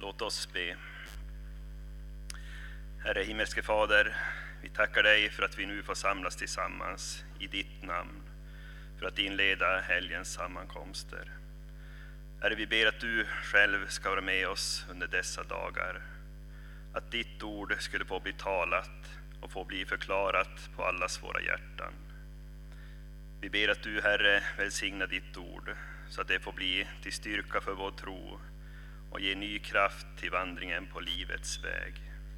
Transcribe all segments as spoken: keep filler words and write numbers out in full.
Låt oss be. Herre himmelske Fader, vi tackar dig för att vi nu får samlas tillsammans i ditt namn för att inleda helgens sammankomster. Herre, vi ber att du själv ska vara med oss under dessa dagar. Att ditt ord skulle få bli talat och få bli förklarat på allas våra hjärtan. Vi ber att du, Herre, välsignar ditt ord så att det får bli till styrka för vår tro och ge ny kraft till vandringen på livets väg.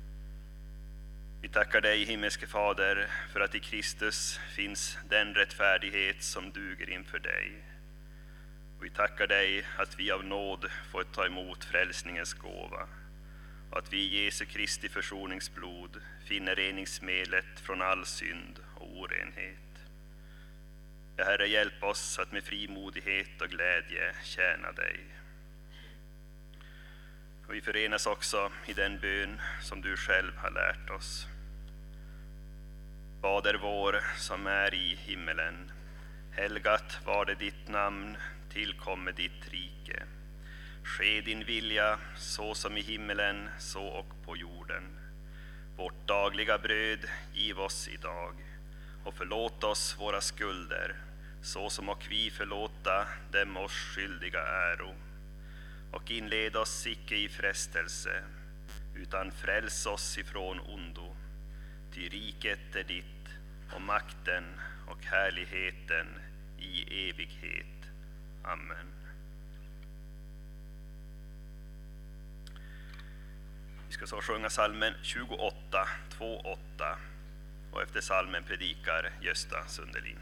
Vi tackar dig, himmelske Fader, för att i Kristus finns den rättfärdighet som duger inför dig. Och vi tackar dig att vi av nåd får ta emot frälsningens gåva och att vi i Jesu Kristi försoningsblod finner reningsmedlet från all synd och orenhet. Ja, Herre, hjälp oss att med frimodighet och glädje tjäna dig. Och vi förenas också i den bön som du själv har lärt oss. Fader vår som är i himmelen, helgat var det ditt namn, tillkommer ditt rike. Ske din vilja så som i himmelen, så och på jorden. Vårt dagliga bröd giv oss idag och förlåt oss våra skulder, så som och vi förlåta dem oss skyldiga äro. Och inled oss icke i frestelse, utan fräls oss ifrån ondo. Ty riket är ditt, och makten och härligheten i evighet. Amen. Vi ska så sjunga salmen tjugoåtta, två åtta, och efter salmen predikar Gösta Sundelin.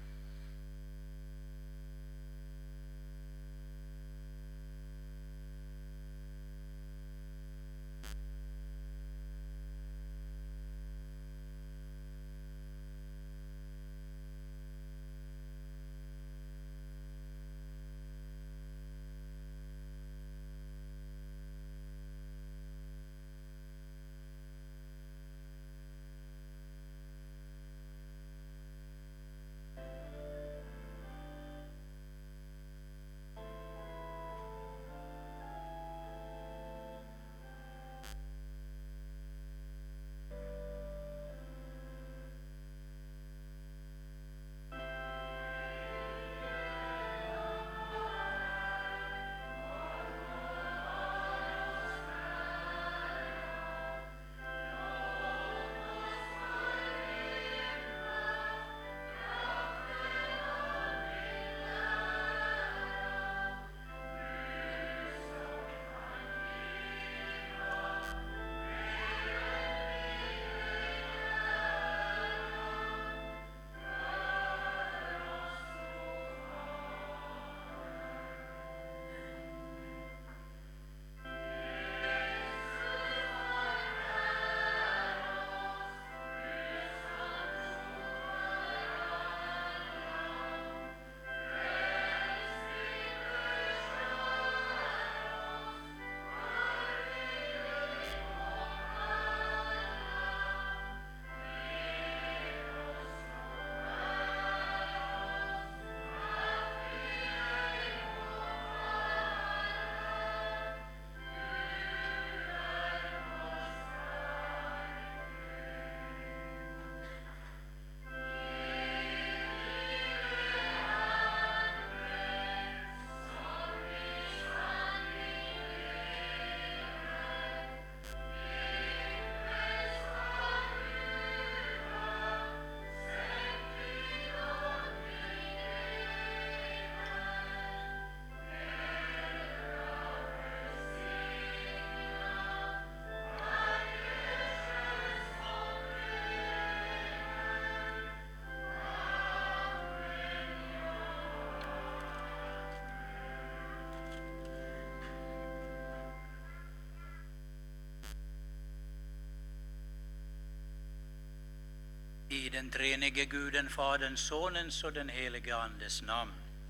I den treenige Guden, Faderns, Sonens och den helige Andes namn.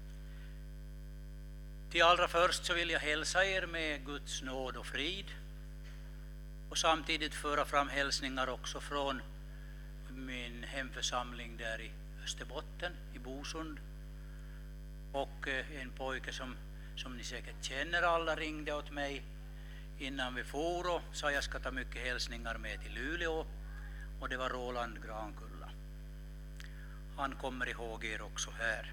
Till allra först så vill jag hälsa er med Guds nåd och frid och samtidigt föra fram hälsningar också från min hemförsamling där i Österbotten, i Bosund. Och en pojke som, som ni säkert känner alla ringde åt mig innan vi for och sa jag ska ta mycket hälsningar med till Luleå, och det var Roland Grankulla. Han kommer ihåg er också här.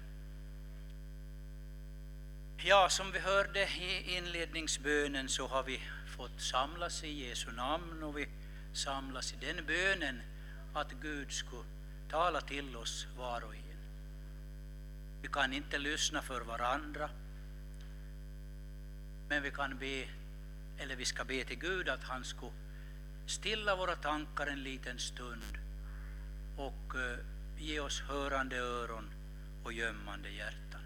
Ja, som vi hörde i inledningsbönen så har vi fått samlas i Jesu namn, och vi samlas i den bönen att Gud skulle tala till oss var och en. Vi kan inte lyssna för varandra, men vi kan be, eller vi ska be till Gud att han skulle stilla våra tankar en liten stund och uh, ge oss hörande öron och gömmande hjärtan.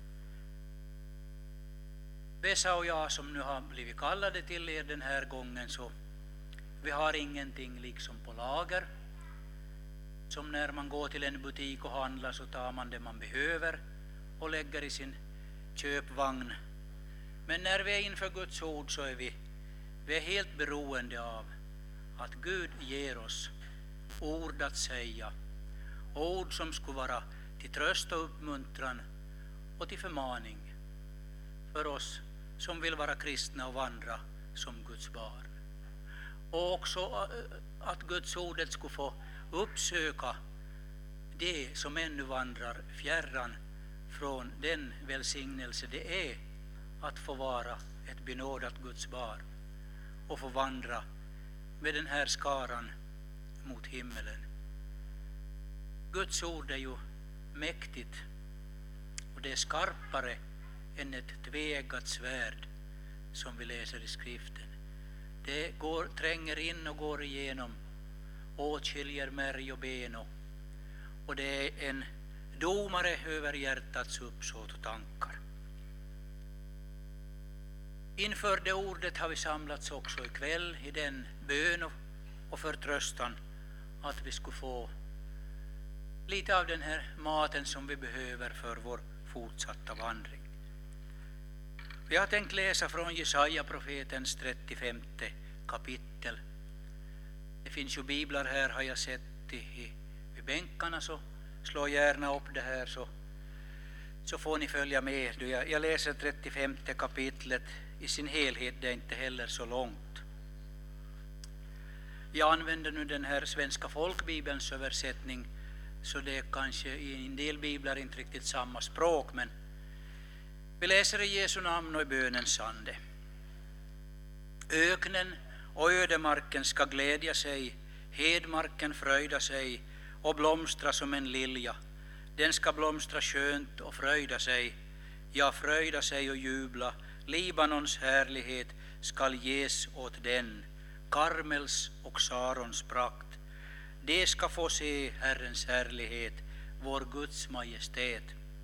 Vesa och jag som nu har blivit kallade till er den här gången, så vi har ingenting liksom på lager. Som när man går till en butik och handlar så tar man det man behöver och lägger i sin köpvagn. Men när vi är inför Guds ord så är vi, vi är helt beroende av att Gud ger oss ord att säga. Ord som skulle vara till tröst och uppmuntran och till förmaning för oss som vill vara kristna och vandra som Guds barn. Och också att Guds ordet skulle få uppsöka det som ännu vandrar fjärran från den välsignelse det är att få vara ett benådat Guds barn och få vandra med den här skaran mot himmelen. Guds ord är ju mäktigt, och det är skarpare än ett tveeggat svärd som vi läser i skriften. Det går, tränger in och går igenom, åtskiljer märg och ben, och det är en domare över hjärtats uppsåt och tankar. Inför det ordet har vi samlats också ikväll i den bön och förtröstan att vi skulle få lite av den här maten som vi behöver för vår fortsatta vandring. Jag har tänkt läsa från Jesaja profetens trettiofemte kapitel. Det finns ju biblar här, har jag sett i, i, i bänkarna, så slå gärna upp det här så, så får ni följa med. Jag, jag läser trettiofemte kapitlet i sin helhet, det är inte heller så långt. Jag använder nu den här svenska folkbibelns översättning, så det är kanske i en del biblar inte riktigt samma språk, men vi läser i Jesu namn och i bönens ande. Öknen och ödemarken ska glädja sig, hedmarken fröjda sig och blomstra som en lilja. Den ska blomstra skönt och fröjda sig, ja, fröjda sig och jubla. Libanons härlighet skall ges åt den, Karmels och Sarons prakt. De ska få se Herrens härlighet, vår Guds majestät.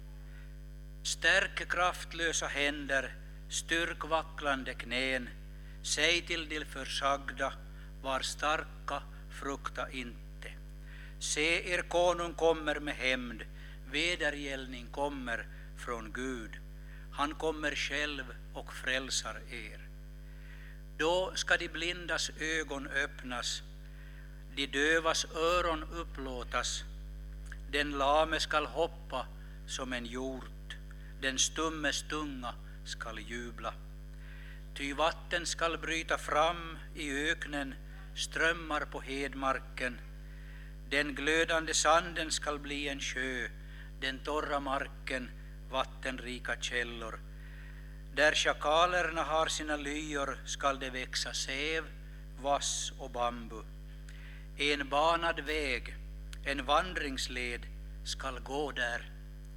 Stärk kraftlösa händer, styrk vacklande knän. Säg till de försagda, var starka, frukta inte. Se, er konung kommer med hämnd, vedergällning kommer från Gud. Han kommer själv och frälsar er. Då ska de blindas ögon öppnas, de dövas öron upplåtas. Den lame skall hoppa som en hjort, den stummes tunga skall jubla. Ty vatten skall bryta fram i öknen, strömmar på hedmarken. Den glödande sanden skall bli en sjö, den torra marken vattenrika källor. Där schakalerna har sina lyor skall det växa säv, vass och bambu. En banad väg, en vandringsled skall gå där,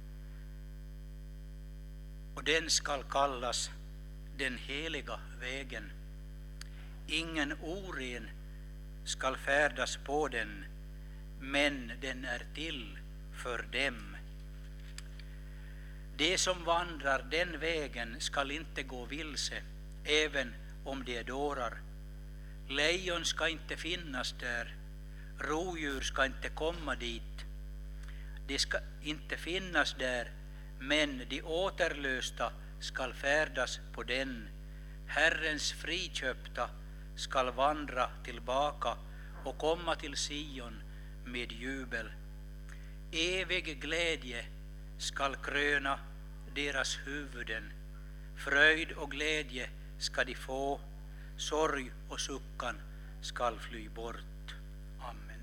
och den skall kallas den heliga vägen. Ingen oren skall färdas på den, men den är till för dem. De som vandrar den vägen skall inte gå vilse, även om de är dårar. Lejon ska inte finnas där, rovdjur ska inte komma dit. De ska inte finnas där, men de återlösta skall färdas på den. Herrens friköpta skall vandra tillbaka och komma till Sion med jubel. Evig glädje skall kröna deras huvuden. Fröjd och glädje ska de få, sorg och suckan skall fly bort. Amen.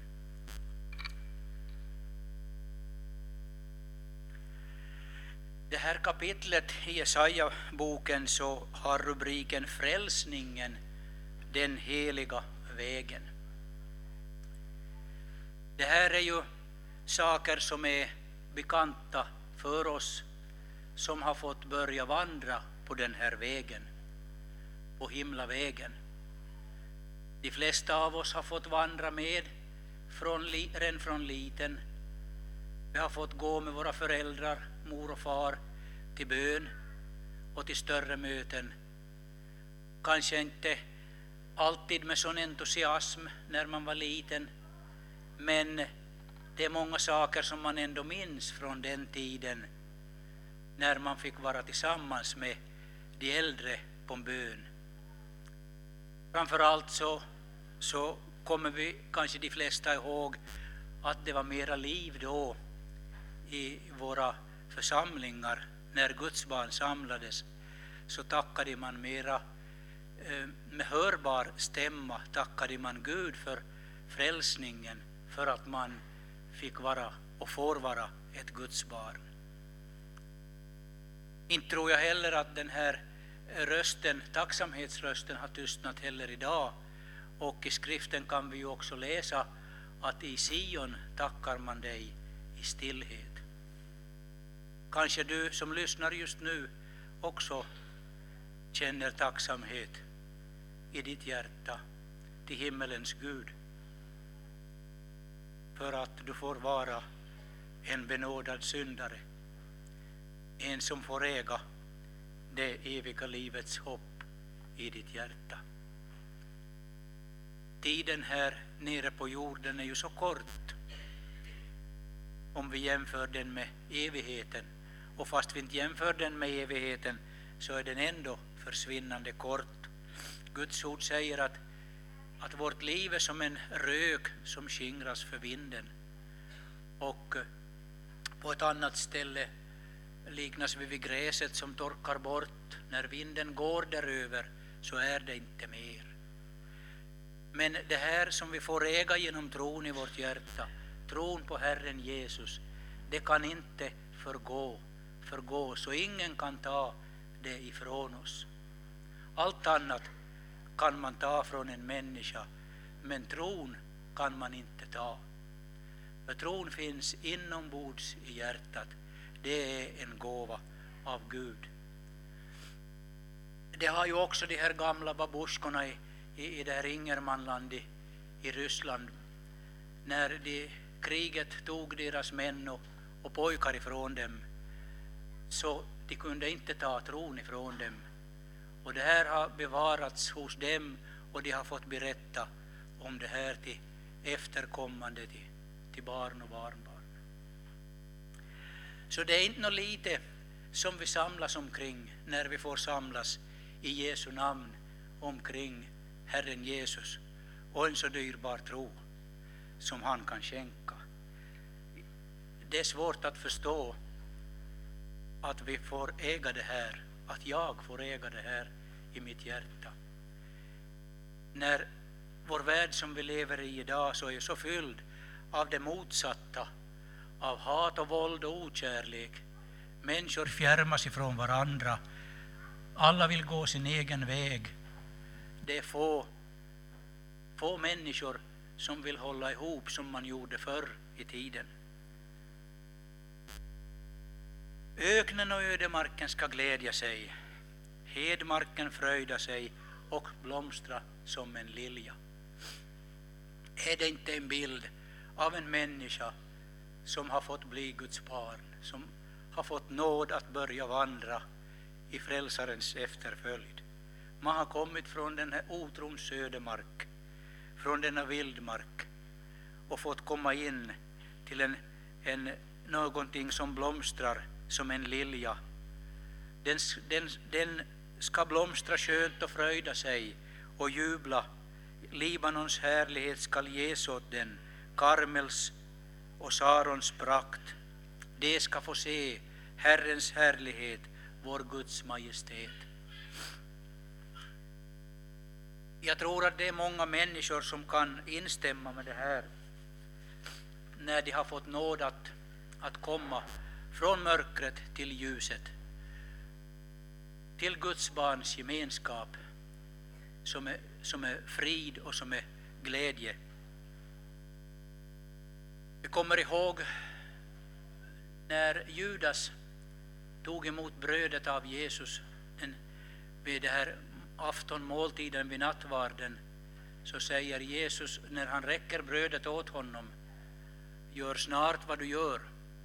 Det här kapitlet i Jesaja-boken så har rubriken Frälsningen, den heliga vägen. Det här är ju saker som är bekanta för oss som har fått börja vandra på den här vägen, på himlavägen. De flesta av oss har fått vandra med från, redan från liten. Vi har fått gå med våra föräldrar, mor och far, till bön och till större möten. Kanske inte alltid med sån entusiasm när man var liten, men det är många saker som man ändå minns från den tiden när man fick vara tillsammans med de äldre på en bön. Framförallt så, så kommer vi kanske de flesta ihåg att det var mera liv då i våra församlingar. När Guds barn samlades så tackade man mera eh, med hörbar stämma tackade man Gud för frälsningen, för att man fick vara och får vara ett Guds barn. Inte tror jag heller att den här rösten, tacksamhetsrösten, har tystnat heller idag. Och i skriften kan vi ju också läsa att i Sion tackar man dig i stillhet. Kanske du som lyssnar just nu också känner tacksamhet i ditt hjärta till himmelens Gud för att du får vara en benådad syndare, en som får äga det eviga livets hopp i ditt hjärta. Tiden här nere på jorden är ju så kort om vi jämför den med evigheten, och fast vi inte jämför den med evigheten så är den ändå försvinnande kort. Guds ord säger att, att vårt liv är som en rök som skingras för vinden, och på ett annat ställe liknas vi vid gräset som torkar bort. När vinden går däröver så är det inte mer. Men det här som vi får äga genom tron i vårt hjärta, tron på Herren Jesus, det kan inte förgå, förgå så ingen kan ta det ifrån oss. Allt annat kan man ta från en människa, men tron kan man inte ta. För tron finns inombords i hjärtat. Det är en gåva av Gud. Det har ju också de här gamla babusjkorna i, i, i det här Ingermanland i, i Ryssland. När de, kriget tog deras män och, och pojkar ifrån dem, så de kunde inte ta tron ifrån dem. Och det här har bevarats hos dem, och de har fått berätta om det här till efterkommande, till, till barn och barnbarn. Så det är inte något lite som vi samlas omkring när vi får samlas i Jesu namn omkring Herren Jesus och en så dyrbar tro som han kan skänka. Det är svårt att förstå att vi får äga det här, att jag får äga det här i mitt hjärta. När vår värld som vi lever i idag så är så fylld av det motsatta, av hat och våld och okärlek. Människor fjärmas ifrån varandra. Alla vill gå sin egen väg. Det är få, få människor som vill hålla ihop som man gjorde förr i tiden. Öknen och ödemarken ska glädja sig. Hedmarken fröjda sig och blomstra som en lilja. Är det inte en bild av en människa som har fått bli Guds barn, som har fått nåd att börja vandra i frälsarens efterföljd? Man har kommit från den här otrons ödemark, från denna vildmark, och fått komma in till en, en, någonting som blomstrar som en lilja. Den, den, den ska blomstra skönt och fröjda sig och jubla. Libanons härlighet skall ges åt den, Karmels och Sarons prakt. Det ska få se Herrens härlighet, vår Guds majestät. Jag tror att det är många människor som kan instämma med det här när de har fått nåd att, att komma från mörkret till ljuset, till Guds barns gemenskap som är, som är frid och som är glädje. Vi kommer ihåg när Judas tog emot brödet av Jesus den, vid det här aftonmåltiden vid nattvarden, så säger Jesus när han räcker brödet åt honom: gör snart vad du gör.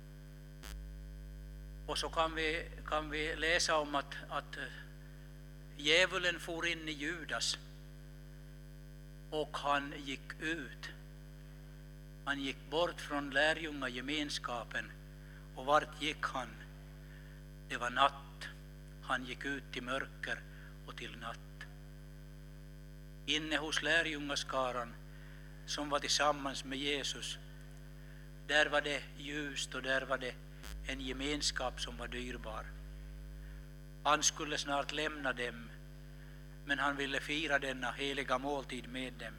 Och så kan vi, kan vi läsa om att, att djävulen for in i Judas och han gick ut. Han gick bort från lärjungagemenskapen. Och vart gick han? Det var natt. Han gick ut till mörker och till natt. Inne hos lärjungaskaran som var tillsammans med Jesus, där var det ljust och där var det en gemenskap som var dyrbar. Han skulle snart lämna dem, men han ville fira denna heliga måltid med dem.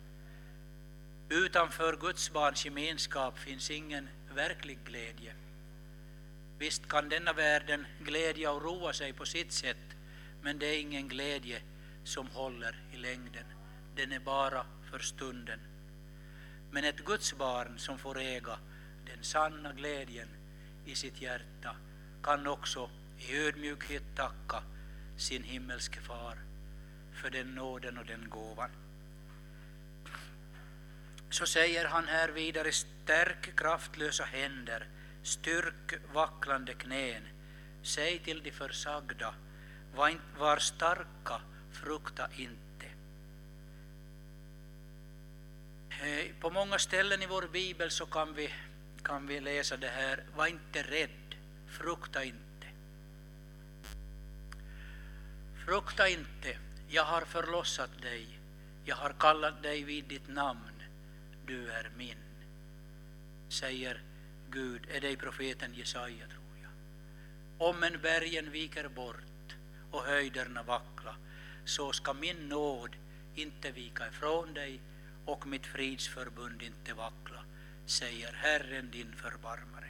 Utanför Guds barns gemenskap finns ingen verklig glädje. Visst kan denna världen glädja och roa sig på sitt sätt, men det är ingen glädje som håller i längden. Den är bara för stunden. Men ett Guds barn som får äga den sanna glädjen i sitt hjärta kan också i ödmjukhet tacka sin himmelske far för den nåden och den gåvan. Så säger han här vidare: stärk kraftlösa händer, styrk vacklande knän, säg till de försagda, var starka, frukta inte. På många ställen i vår bibel så kan vi, kan vi läsa det här: var inte rädd, frukta inte. Frukta inte, jag har förlossat dig, jag har kallat dig vid ditt namn, du är min, säger Gud. Är det i profeten Jesaja, tror jag. Om en bergen viker bort och höjderna vackla, så ska min nåd inte vika ifrån dig och mitt fridsförbund inte vackla, säger Herren din förbarmare.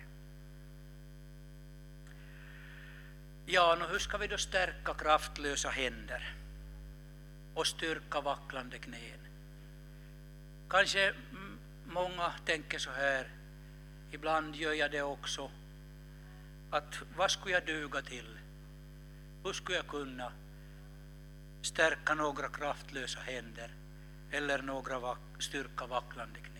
Ja, nu hur ska vi då stärka kraftlösa händer och styrka vacklande knän? Kanske många tänker så här, ibland gör jag det också, att vad skulle jag duga till? Hur skulle jag kunna stärka några kraftlösa händer eller några vack- styrka vacklande knän?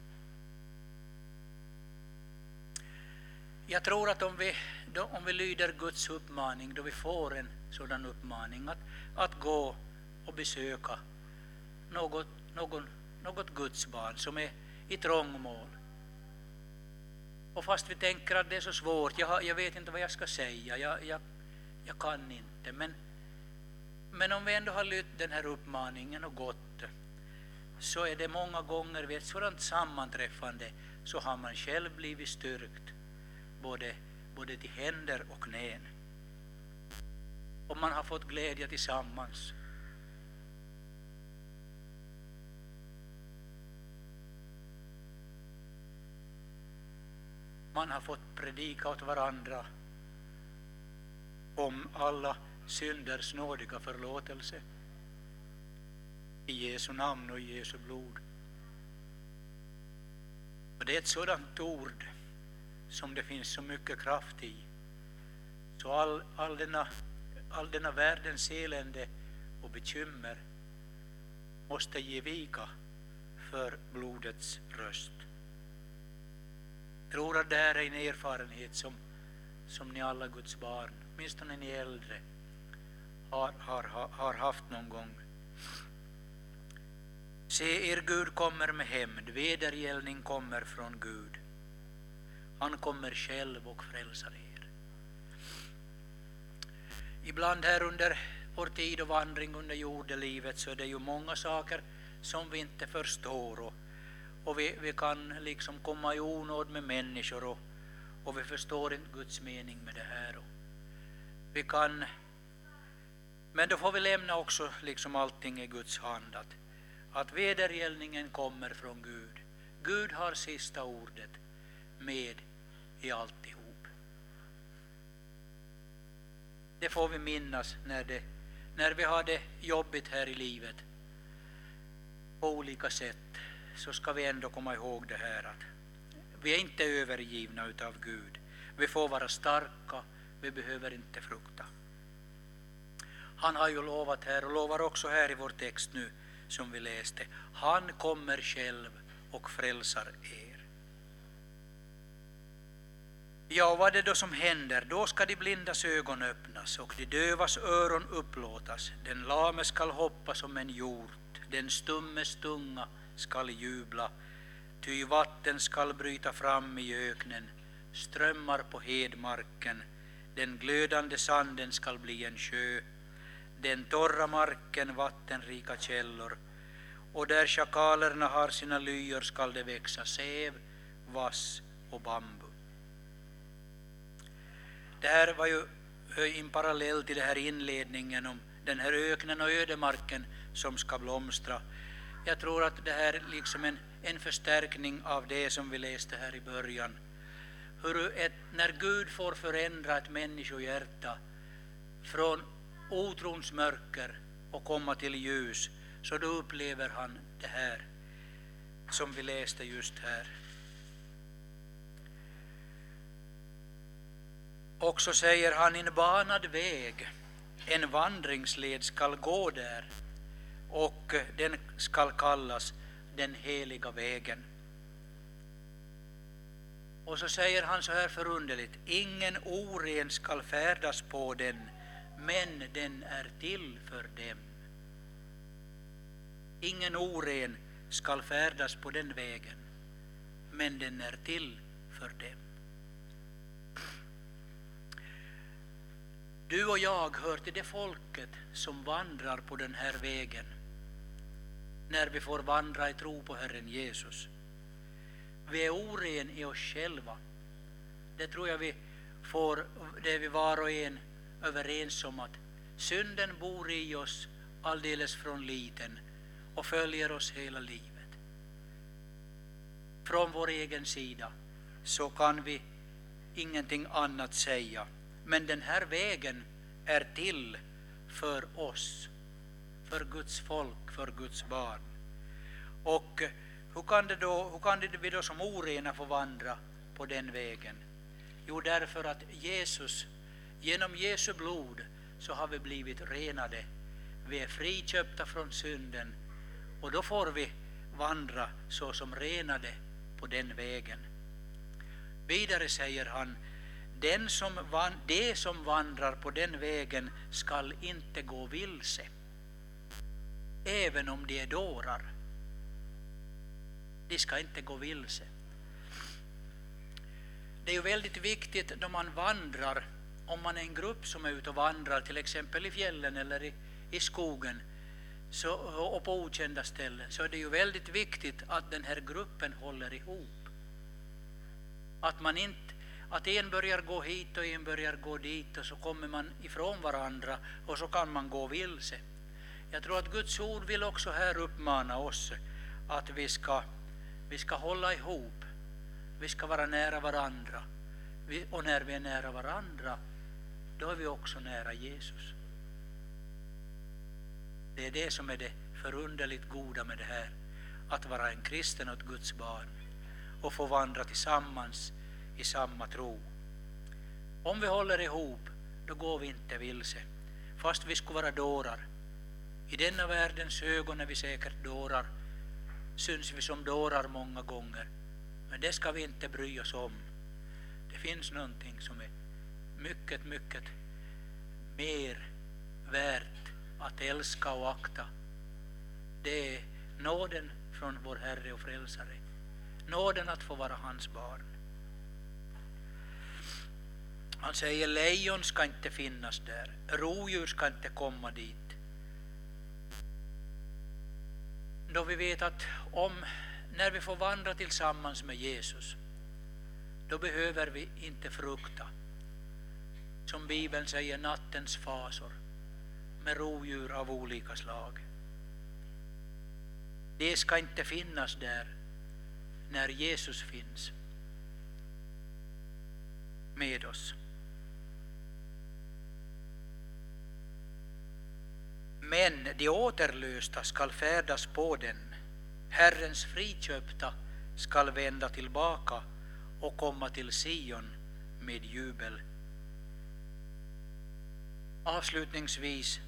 Jag tror att om vi, då, om vi lyder Guds uppmaning, då vi får en sådan uppmaning att, att gå och besöka något, någon, något Guds barn som är i trångmål. Och fast vi tänker att det är så svårt, jag, jag vet inte vad jag ska säga, jag, jag, jag kan inte. Men, men om vi ändå har lytt den här uppmaningen och gått, så är det många gånger vid ett sådant sammanträffande så har man själv blivit styrkt både, både till händer och knän. Och man har fått glädje tillsammans. Man har fått predika åt varandra om alla synders nådiga förlåtelse i Jesu namn och i Jesu blod. Och det är ett sådant ord som det finns så mycket kraft i. Så all, all, denna, all denna världens elände och bekymmer måste ge vika för blodets röst. Jag tror att det här är en erfarenhet som, som ni alla Guds barn, åtminstone ni äldre, har, har, har haft någon gång. Se, er Gud kommer med hämnd, vedergällning kommer från Gud. Han kommer själv och frälsar er. Ibland här under vår tid och vandring under jordelivet så är det ju många saker som vi inte förstår, och, och vi, vi kan liksom komma i onåd med människor, och, och vi förstår inte Guds mening med det här. Och vi kan Men då får vi lämna också liksom allting i Guds hand, att, att vedergällningen kommer från Gud. Gud har sista ordet med i alltihop. Det får vi minnas när, det, när vi har det jobbigt här i livet på olika sätt. Så ska vi ändå komma ihåg det här, att vi är inte övergivna utav Gud. Vi får vara starka, vi behöver inte frukta. Han har ju lovat här, och lovar också här i vår text nu som vi läste. Han kommer själv och frälsar er. Ja, vad är det då som händer? Då ska de blindas ögon öppnas och de dövas öron upplåtas. Den lame skall hoppa som en hjort, den stummes tunga skall jubla. Ty vatten skall bryta fram i öknen, strömmar på hedmarken. Den glödande sanden skall bli en sjö, den torra marken vattenrika källor. Och där schakalerna har sina lyor skall det växa säv, vass och bambu. Det här var ju en parallell till det här inledningen om den här öknen och ödemarken som ska blomstra. Jag tror att det här är liksom en, en förstärkning av det som vi läste här i början. Hur ett, när Gud får förändra ett människohjärta från otrons mörker och komma till ljus, så då upplever han det här som vi läste just här. Och så säger han: en banad väg, en vandringsled skall gå där, och den skall kallas den heliga vägen. Och så säger han så här förunderligt: ingen oren skall färdas på den, men den är till för dem. Ingen oren skall färdas på den vägen, men den är till för dem. Du och jag hör till det folket som vandrar på den här vägen när vi får vandra i tro på Herren Jesus. Vi är oren i oss själva. Det tror jag vi får, det är vi var och en överens om, att synden bor i oss alldeles från liten och följer oss hela livet. Från vår egen sida så kan vi ingenting annat säga. Men den här vägen är till för oss, för Guds folk, för Guds barn. Och hur kan, det då, hur kan det vi då som orena få vandra på den vägen? Jo, därför att Jesus, genom Jesu blod så har vi blivit renade. Vi är friköpta från synden, och då får vi vandra så som renade på den vägen. Vidare säger han: Den som van, de som vandrar på den vägen skall inte gå vilse, även om de är dårar. De ska inte gå vilse. Det är ju väldigt viktigt då man vandrar, om man är en grupp som är ute och vandrar, till exempel i fjällen eller i, i skogen så, och på okända ställen, så är det ju väldigt viktigt att den här gruppen håller ihop. Att man inte Att en börjar gå hit och en börjar gå dit, och så kommer man ifrån varandra och så kan man gå vilse. Jag tror att Guds ord vill också här uppmana oss att vi ska, vi ska hålla ihop. Vi ska vara nära varandra. Vi, och när vi är nära varandra, då är vi också nära Jesus. Det är det som är det förunderligt goda med det här. Att vara en kristen och ett Guds barn och få vandra tillsammans i samma tro. Om vi håller ihop, då går vi inte vilse, fast vi skulle vara dårar. I denna världens ögon är vi säkert dårar, syns vi som dårar många gånger, men det ska vi inte bry oss om. Det finns någonting som är mycket, mycket mer värt att älska och akta. Det är nåden från vår Herre och Frälsare, nåden att få vara hans barn. Han säger: lejon ska inte finnas där, rovdjur ska inte komma dit. Då vi vet att om, när vi får vandra tillsammans med Jesus, då behöver vi inte frukta, som Bibeln säger, nattens fasor. med rovdjur av olika slag. Det ska inte finnas där när Jesus finns med oss. Men de återlösta skall färdas på den. Herrens friköpta skall vända tillbaka och komma till Sion med jubel. Avslutningsvis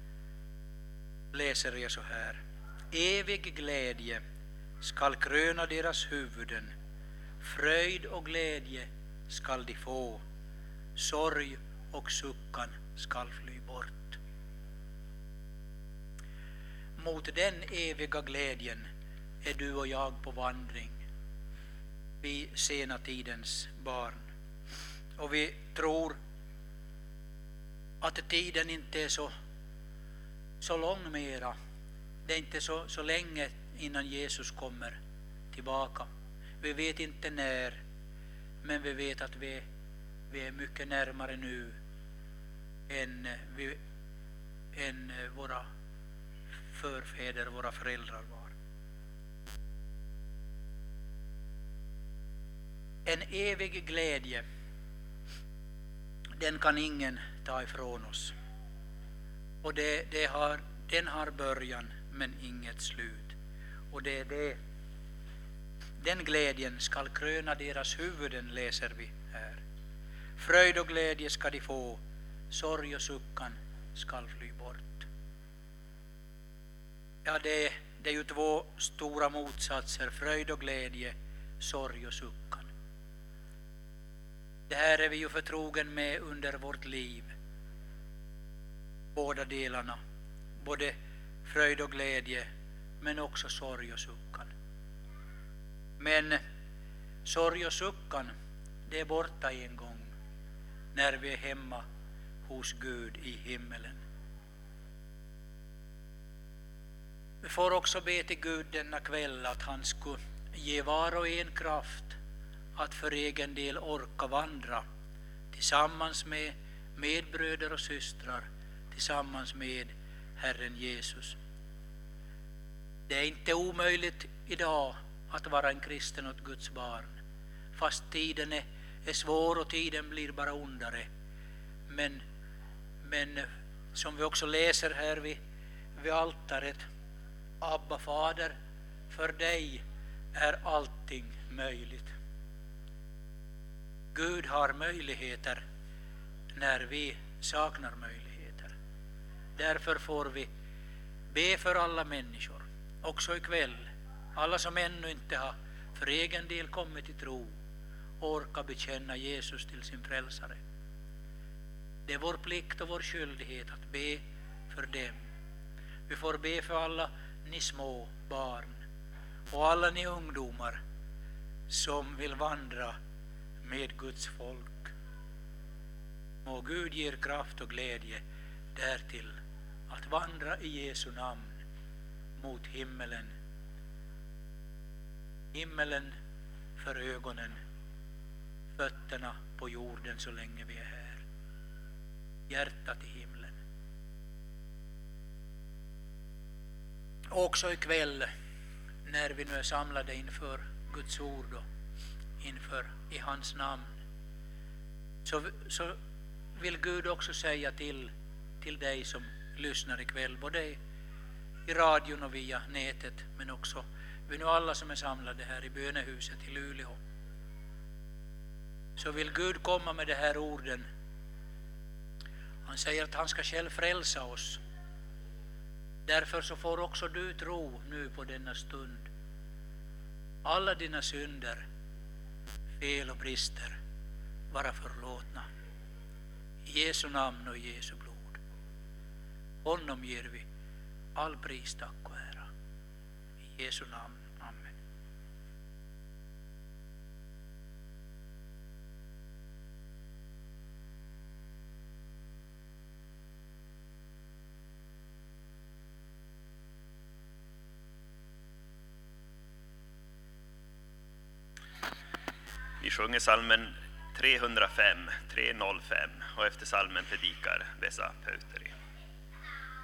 läser jag så här. Evig glädje skall kröna deras huvuden. Fröjd och glädje skall de få. Sorg och suckan skall fly bort. Mot den eviga glädjen är du och jag på vandring, vi sena tidens barn. Och vi tror att tiden inte är så, så lång mera. Det är inte så, så länge innan Jesus kommer tillbaka. Vi vet inte när, men vi vet att vi, vi är mycket närmare nu än, vi, än våra förfäder, våra föräldrar var. En evig glädje, den kan ingen ta ifrån oss. Och det, det har, den har början men inget slut. Och det är det. Den glädjen skall kröna deras huvuden, läser vi här. Fröjd och glädje ska de få, sorg och suckan skall fly bort. Ja, det, det är ju två stora motsatser, fröjd och glädje, sorg och suckan. Det här är vi ju förtrogen med under vårt liv. Båda delarna, både fröjd och glädje, men också sorg och suckan. Men sorg och suckan, det är borta en gång när vi är hemma hos Gud i himmelen. Vi får också be till Gud denna kväll att han skulle ge var och en kraft att för egen del orka vandra tillsammans med medbröder och systrar, tillsammans med Herren Jesus. Det är inte omöjligt idag att vara en kristen och Guds barn, fast tiden är, är svår och tiden blir bara ondare. Men, men som vi också läser här vid, vid altaret, Abba Fader, för dig är allting möjligt. Gud har möjligheter när vi saknar möjligheter. Därför får vi be för alla människor, också ikväll. Alla som ännu inte har för egen del kommit till tro, orka bekänna Jesus till sin frälsare. Det är vår plikt och vår skyldighet att be för dem. Vi får be för alla ni små barn och alla ni ungdomar som vill vandra med Guds folk. Må Gud ge er kraft och glädje därtill att vandra i Jesu namn mot himmelen. Himmelen för ögonen, fötterna på jorden så länge vi är här. Hjärtat i himlen. Också ikväll när vi nu är samlade inför Guds ord och inför i hans namn, så, så vill Gud också säga till, till dig som lyssnar ikväll, både i radion och via nätet, men också vi nu alla som är samlade här i bönehuset i Luleå. Så vill Gud komma med de här orden. Han säger att han ska själv frälsa oss. Därför så får också du tro nu på denna stund. Alla dina synder, fel och brister vara förlåtna. I Jesu namn och i Jesu blod. Honom ger vi all pris, tack och ära. I Jesu namn. Amen. Vi sjunger salmen trehundrafem, trehundrafem och efter salmen predikar Vesa Peuteri.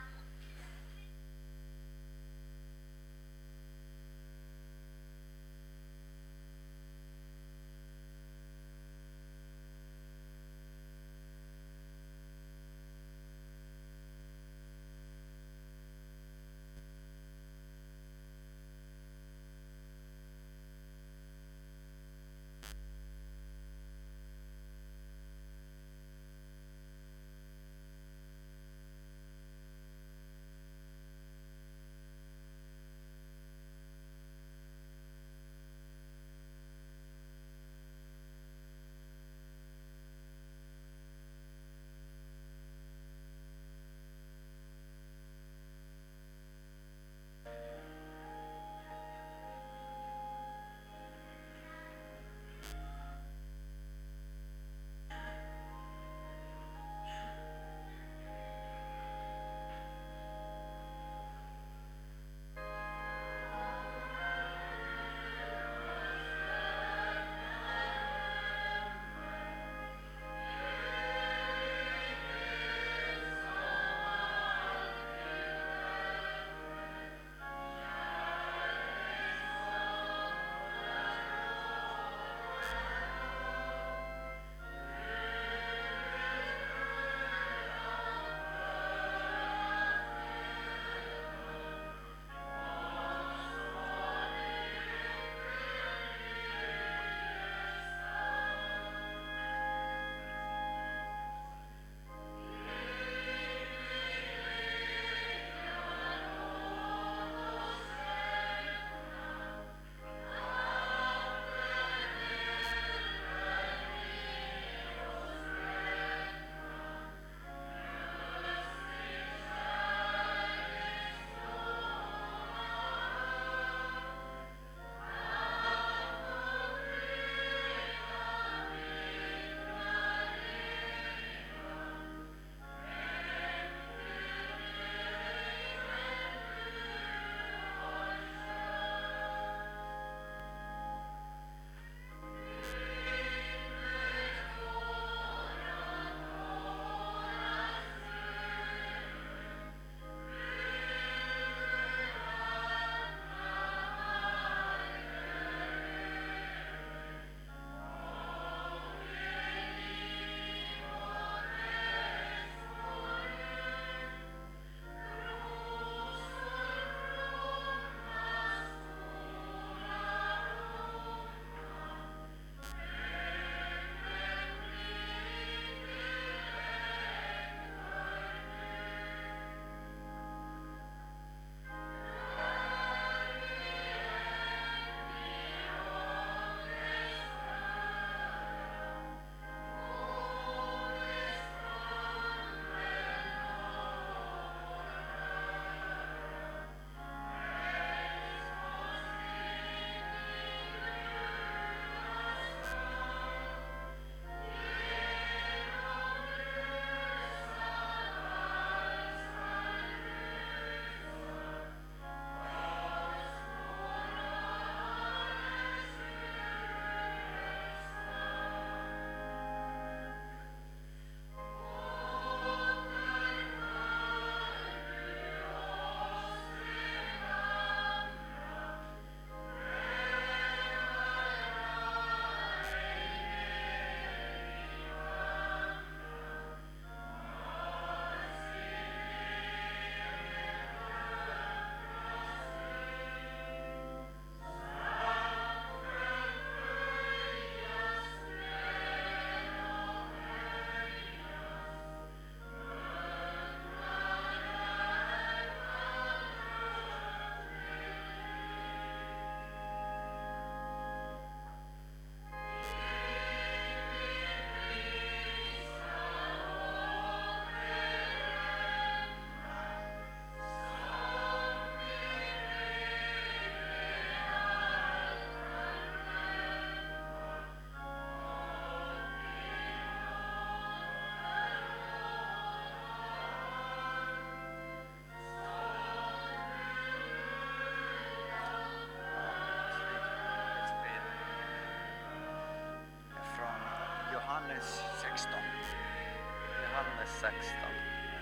sexton.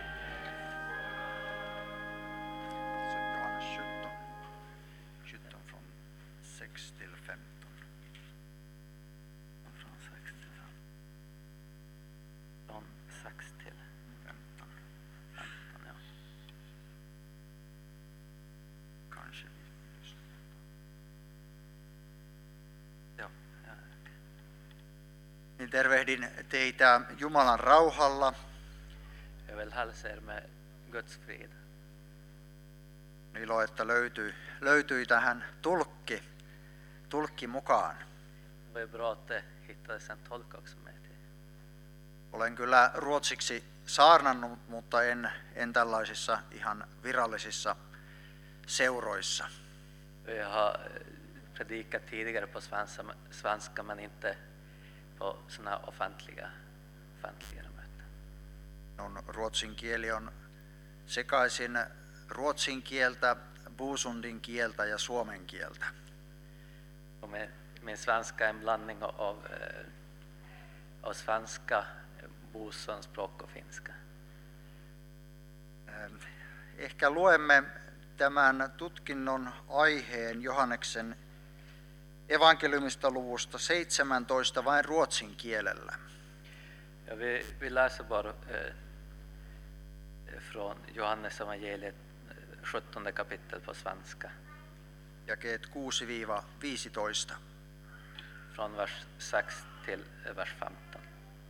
Alltså Johannes sjutton. sjutton från sex till femton. Från sex till femton. Från sex till femton. femton, ja. Kanske vi. Ja, ja. Niin tervehdin teitä Jumalan rauhalla. Jag vill hälsa er med Guds frid. Ilo, että löytyi, löytyi tähän tulkki, tulkki mukaan. Det var ju bra att det hittades en tolk också med till. Olen kyllä ruotsiksi saarnannut, mutta en, en tällaisissa ihan virallisissa seuroissa. Jag har eh, predikat tidigare på svenska, svenska men inte på sådana här offentliga, offentliga möten. On, ruotsin kieli on sekaisin ruotsin kieltä, buusundin kieltä ja suomen kieltä. Och min, min svenska är en blandning av, eh, av svenska, boson, språk och finska. Ähm, Ehkä luemme tämän tutkinnon aiheen Johanneksen evankeliumista luvusta seitsemäntoista vain ruotsin kielellä. Ja, vi, vi läser bara eh, från Johannes evangeliet eh, sjuttonde kapitel på svenska. Jakeet kuusi viisitoista. Från vers sex till eh, vers femton.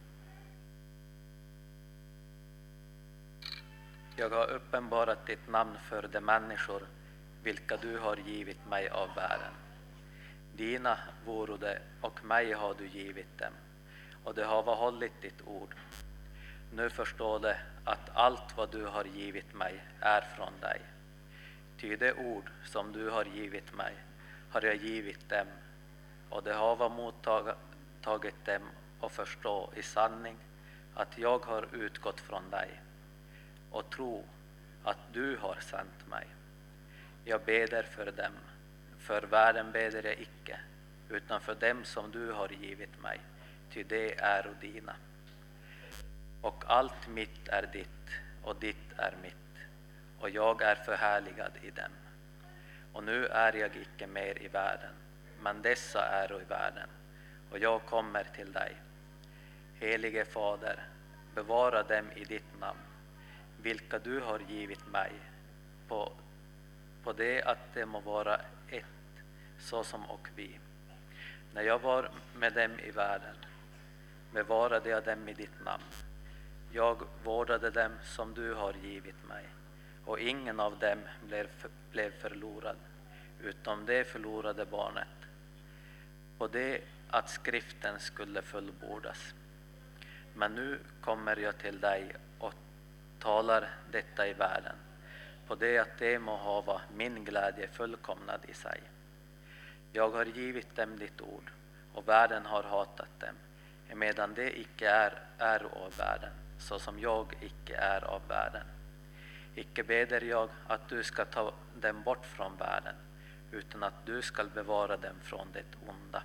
Jag har uppenbarat ditt namn för de människor vilka du har givit mig av världen. Dina voro det och mig har du givit dem, och de har hållit ditt ord. Nu förstår de att allt vad du har givit mig är från dig. Ty det ord som du har givit mig har jag givit dem, och de har mottagit dem och förstå i sanning att jag har utgått från dig, och tro att du har sänt mig. Jag beder för dem, för världen beder jag icke, utan för dem som du har givit mig, ty det är dina. Och allt mitt är ditt, och ditt är mitt, och jag är förhärligad i dem. Och nu är jag icke mer i världen, men dessa är i världen, och jag kommer till dig. Helige Fader, bevara dem i ditt namn, vilka du har givit mig, på, på det att det må vara ett, så som och vi. När jag var med dem i världen, bevarade jag dem i ditt namn. Jag vårdade dem som du har givit mig, och ingen av dem blev, för, blev förlorad, utom det förlorade barnet, på det att skriften skulle fullbordas. Men nu kommer jag till dig och talar detta i världen, på det att det må hava min glädje fullkomnad i sig. Jag har givit dem ditt ord, och världen har hatat dem, medan det icke är, är av världen, så som jag icke är av världen. Icke beder jag att du ska ta dem bort från världen, utan att du ska bevara dem från det onda.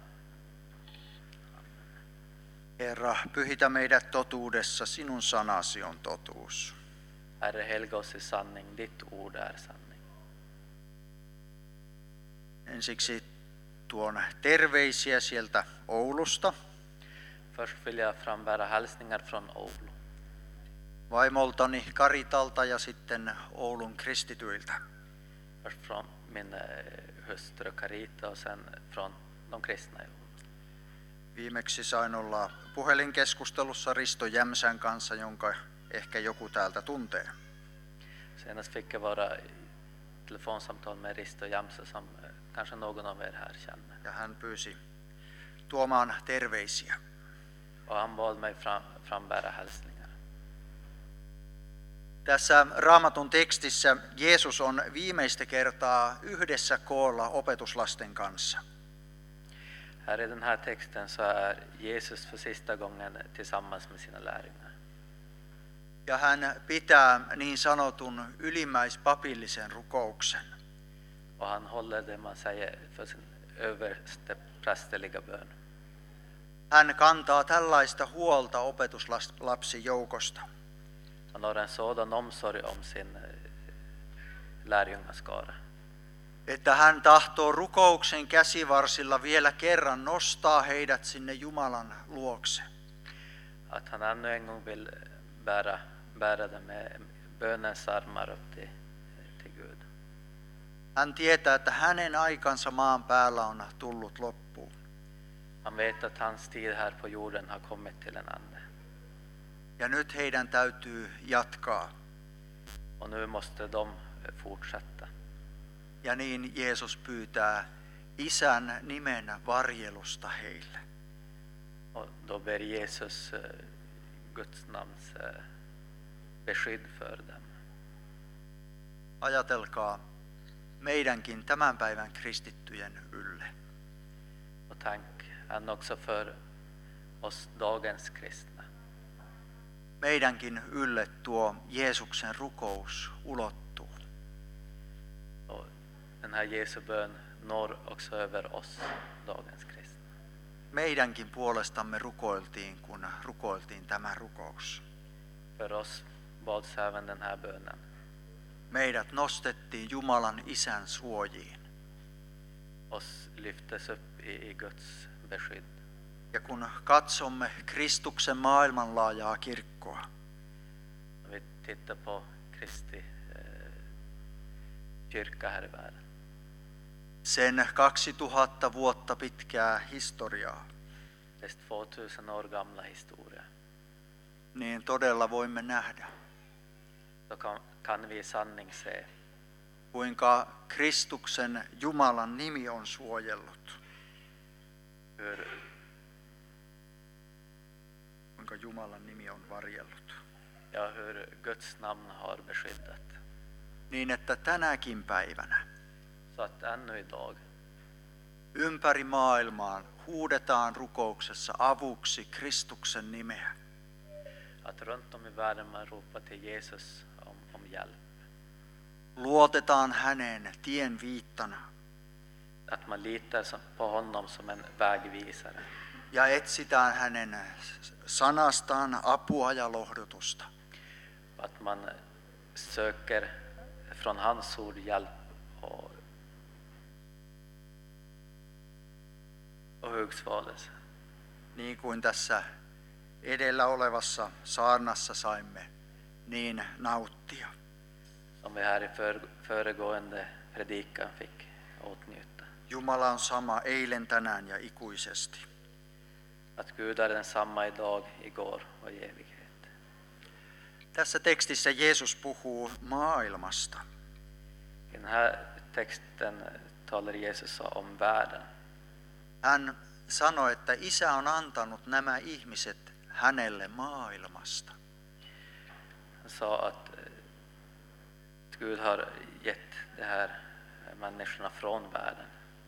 Herra, pyhitä meidät totuudessa, sinun sanasi on totuus. Herre, helga oss i sanning, ditt ord är sanning. Ensiksi tuon terveisiä sieltä Oulusta. Först vill jag frambära hälsningar från Oulu. Vaimoltani Karitalta ja sitten Oulun kristityiltä. Först från min hustru Karita och sen från de kristna i Oulu. Viimeksi sain olla puhelinkeskustelussa Risto Jämsän kanssa, jonka ehkä joku täältä tuntee. Senast fick jag vara i telefonsamtal med Risto Jämsä som kanske någon av er här känner. Ja hän pyysi tuomaan terveisiä. Och han bad mig fram, frambära hälsningar. Tässä Raamatun tekstissä Jeesus on viimeistä kertaa yhdessä koolla opetuslasten kanssa. Här i den här texten så är Jesus för sista gången tillsammans med sina lärjungar. Ja hän pitää niin sanotun ylimmäispapillisen rukouksen. Och han håller det man säger för sin överste prästerliga bön. Hän kantaa tällaista huolta opetuslapsijoukosta. Han har en sådan omsorg om sin eh, lärjungaskara. Että hän tahtoo rukouksen käsivarsilla vielä kerran nostaa heidät sinne Jumalan luokse. Att han ännu en gång vill bära, bära dem med bönens armar upp till, till Gud. Hän tietää, että hänen aikansa maan päällä on tullut loppuun. Han vet att hans tid här på jorden har kommit till en ände. Ja nyt heidän täytyy jatkaa. Och nu måste de fortsätta. Ja niin Jeesus pyytää Isän nimen varjelusta heille. Och då ber Jesus eh, Guds namns eh, beskydd för dem. Ajatelkaa meidänkin tämän päivän kristittyjen ylle. Och tänk än också för oss dagens kristna. Meidänkin ylle tuo Jeesuksen rukous ulottuu. Och den här Jesu bön når också över oss dagens kristna. Meidänkin puolestamme rukoiltiin, kun rukoiltiin tämä rukous. För oss bads även den här bönen. Meidät nostettiin Jumalan Isän suojiin. Oss lyftes upp i, i Guds beskydd. Ja kun katsomme Kristuksen maailmanlaajaa kirkkoa, När vi tittar på Kristi eh, kyrka här i världen. sen kaksituhatta vuotta pitkää historiaa, Dess tvåtusen år gamla historia. niin todella voimme nähdä, Så kan, kan vi i sanning se kuinka Kristuksen Jumalan nimi on suojellut. hur, Kuinka Jumalan nimi on varjellut. ja, hur Guds namn har beskyddat. Niin että tänäkin päivänä Så att ännu idag ympäri maailmaa huudetaan rukouksessa avuksi Kristuksen nimeä. att runt om i världen man ropar till Jesus om, om hjälp. Luotetaan häneen tien viittana Att man litar som- på honom som en vägvisare. ja etsitään hänen sanastaan apua ja lohdutusta. Att man söker från hans ord hjälp och, och hugsvalelse. Niin kuin tässä edellä olevassa saarnassa saimme niin nauttia. Som vi här i för, föregående predikan fick åtnjuta. Jumala on sama eilen, tänään ja ikuisesti. Att Gud är densamma idag, igår och i evighet. Tässä tekstissä Jeesus puhuu maailmasta. I den här texten talar Jesus om världen. Hän sanoi, että Isä on antanut nämä ihmiset hänelle maailmasta. Han sa att eh, Gud har gett de här människorna från världen.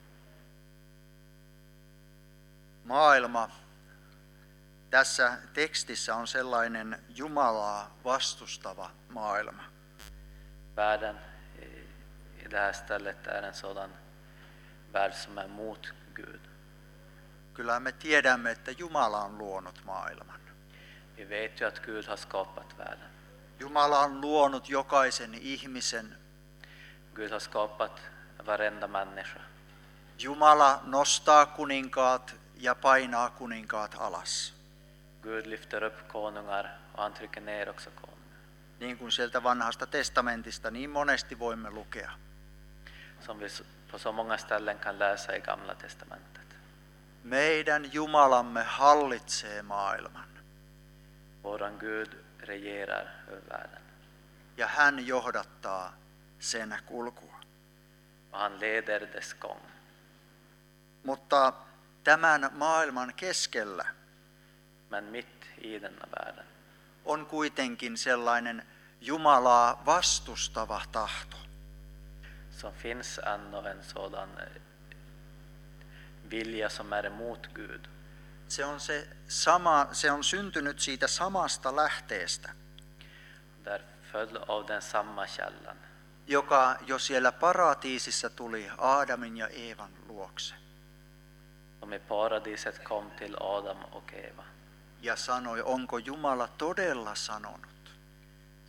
Maailma tässä tekstissä on sellainen Jumalaa vastustava maailma. Världen i, i det här stället är en sådan värld som är mot Gud. Kyllä me tiedämme, että Jumala on luonut maailman. Vi vet ju att Gud har skapat världen. Jumala on luonut jokaisen ihmisen. Gud har skapat varenda människa. Jumala nostaa kuninkaat ja painaa kuninkaat alas. Gud lyfter upp konungar och han trycker ner också konungar. Niin kuin sieltä vanhasta testamentista niin monesti voimme lukea. Som vi på så många ställen kan läsa i Gamla testamentet. Meidän Jumalamme hallitsee maailman Våran Gud regerar över världen. ja hän johdattaa sen kulkua. Och han leder dess gång. Mutta tämän maailman keskellä Men mitt i denna världen on kuitenkin sellainen Jumalaa vastustava tahto. så finns ändå en sådan eh, vilja som är emot Gud. Se on, se, sama, se on syntynyt siitä samasta lähteestä, Där föll av den samma källan joka jo siellä paratiisissa tuli Aadamin ja Eevan luokse som i paradiset kom till Adam och Eva ja sanoi, onko Jumala todella sanonut.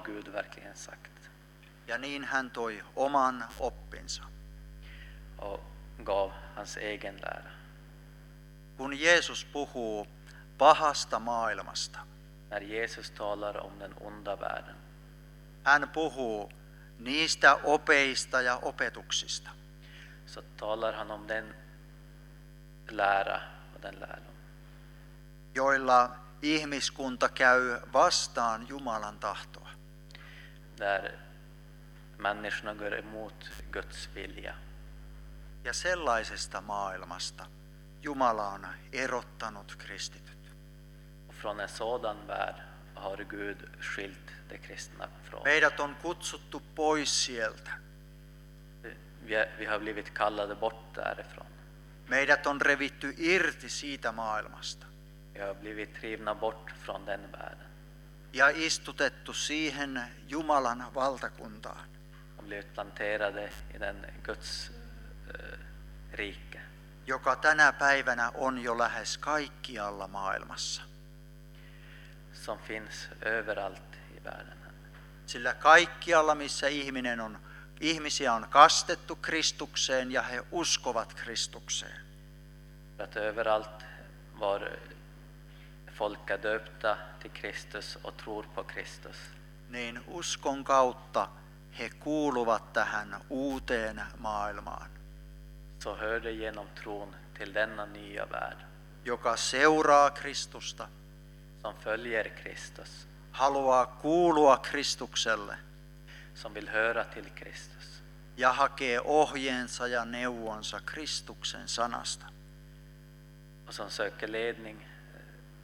Gud verkligen sagt. Ja niin hän toi oman oppinsa. Och gav hans egen lära. Kun Jeesus puhuu pahasta maailmasta, När Jesus talar om den onda världen, hän puhuu niistä opeista ja opetuksista, så talar han om den lära och den lärdom joilla ihmiskunta käy vastaan Jumalan tahtoa. där människorna går emot Guds vilja. Ja sellaisesta maailmasta Jumala on erottanut kristityt. Och från en sådan värld har Gud skilt de kristna från. Meidät on kutsuttu pois sieltä. Vi, vi har blivit kallade bort därifrån. Meidät on revitty irti siitä maailmasta Vi har blivit rivna bort från den världen ja istutettu siihen Jumalan valtakuntaan, och blivit planterade i den Guds eh, rike joka tänä päivänä on jo lähes kaikkialla maailmassa. som finns överallt i världen. Sillä kaikkialla, missä ihminen on, ihmisiä on kastettu Kristukseen ja he uskovat Kristukseen, För att överallt var folk är döpta till Kristus och tror på Kristus, niin uskon kautta he kuuluvat tähän uuteen maailmaan, så hör det genom tron till denna nya värld joka seuraa Kristusta, som följer Kristus, haluaa kuulua Kristukselle som vill höra till Kristus ja hakee ohjeensa ja neuvonsa Kristuksen sanasta. och som söker ledning eh,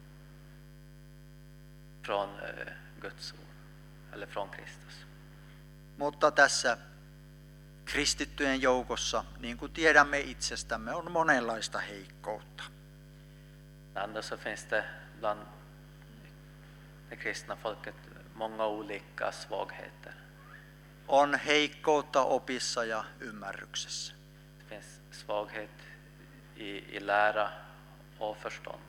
från eh, Guds ord eller från Kristus. Mutta tässä kristittyjen joukossa, niin kuin tiedämme itsestämme, on monenlaista heikkoutta. Ändå så finns det bland det kristna folket många olika svagheter. On heikkoutta opissa ja ymmärryksessä. Det finns svaghet i, i lära och förstånd.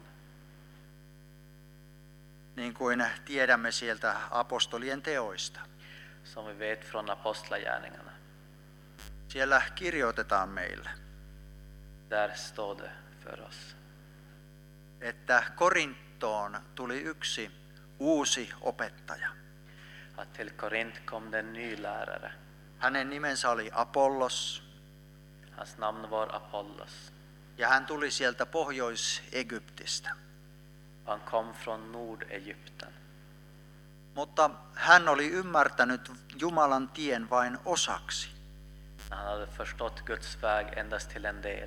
Niin kuin tiedämme sieltä apostolien teoista. Som vi vet från apostlagärningarna. Siellä kirjoitetaan meille, Där står det för oss että Korintoon tuli yksi uusi opettaja. att till Korint kom det en ny lärare. Hänen nimensä oli Apollos Hans namn var Apollos. ja hän tuli sieltä Pohjois-Egyptistä. Han kom från Nord-Egypten. Mutta hän oli ymmärtänyt Jumalan tien vain osaksi. Han hade förstått Guds väg endast till en del.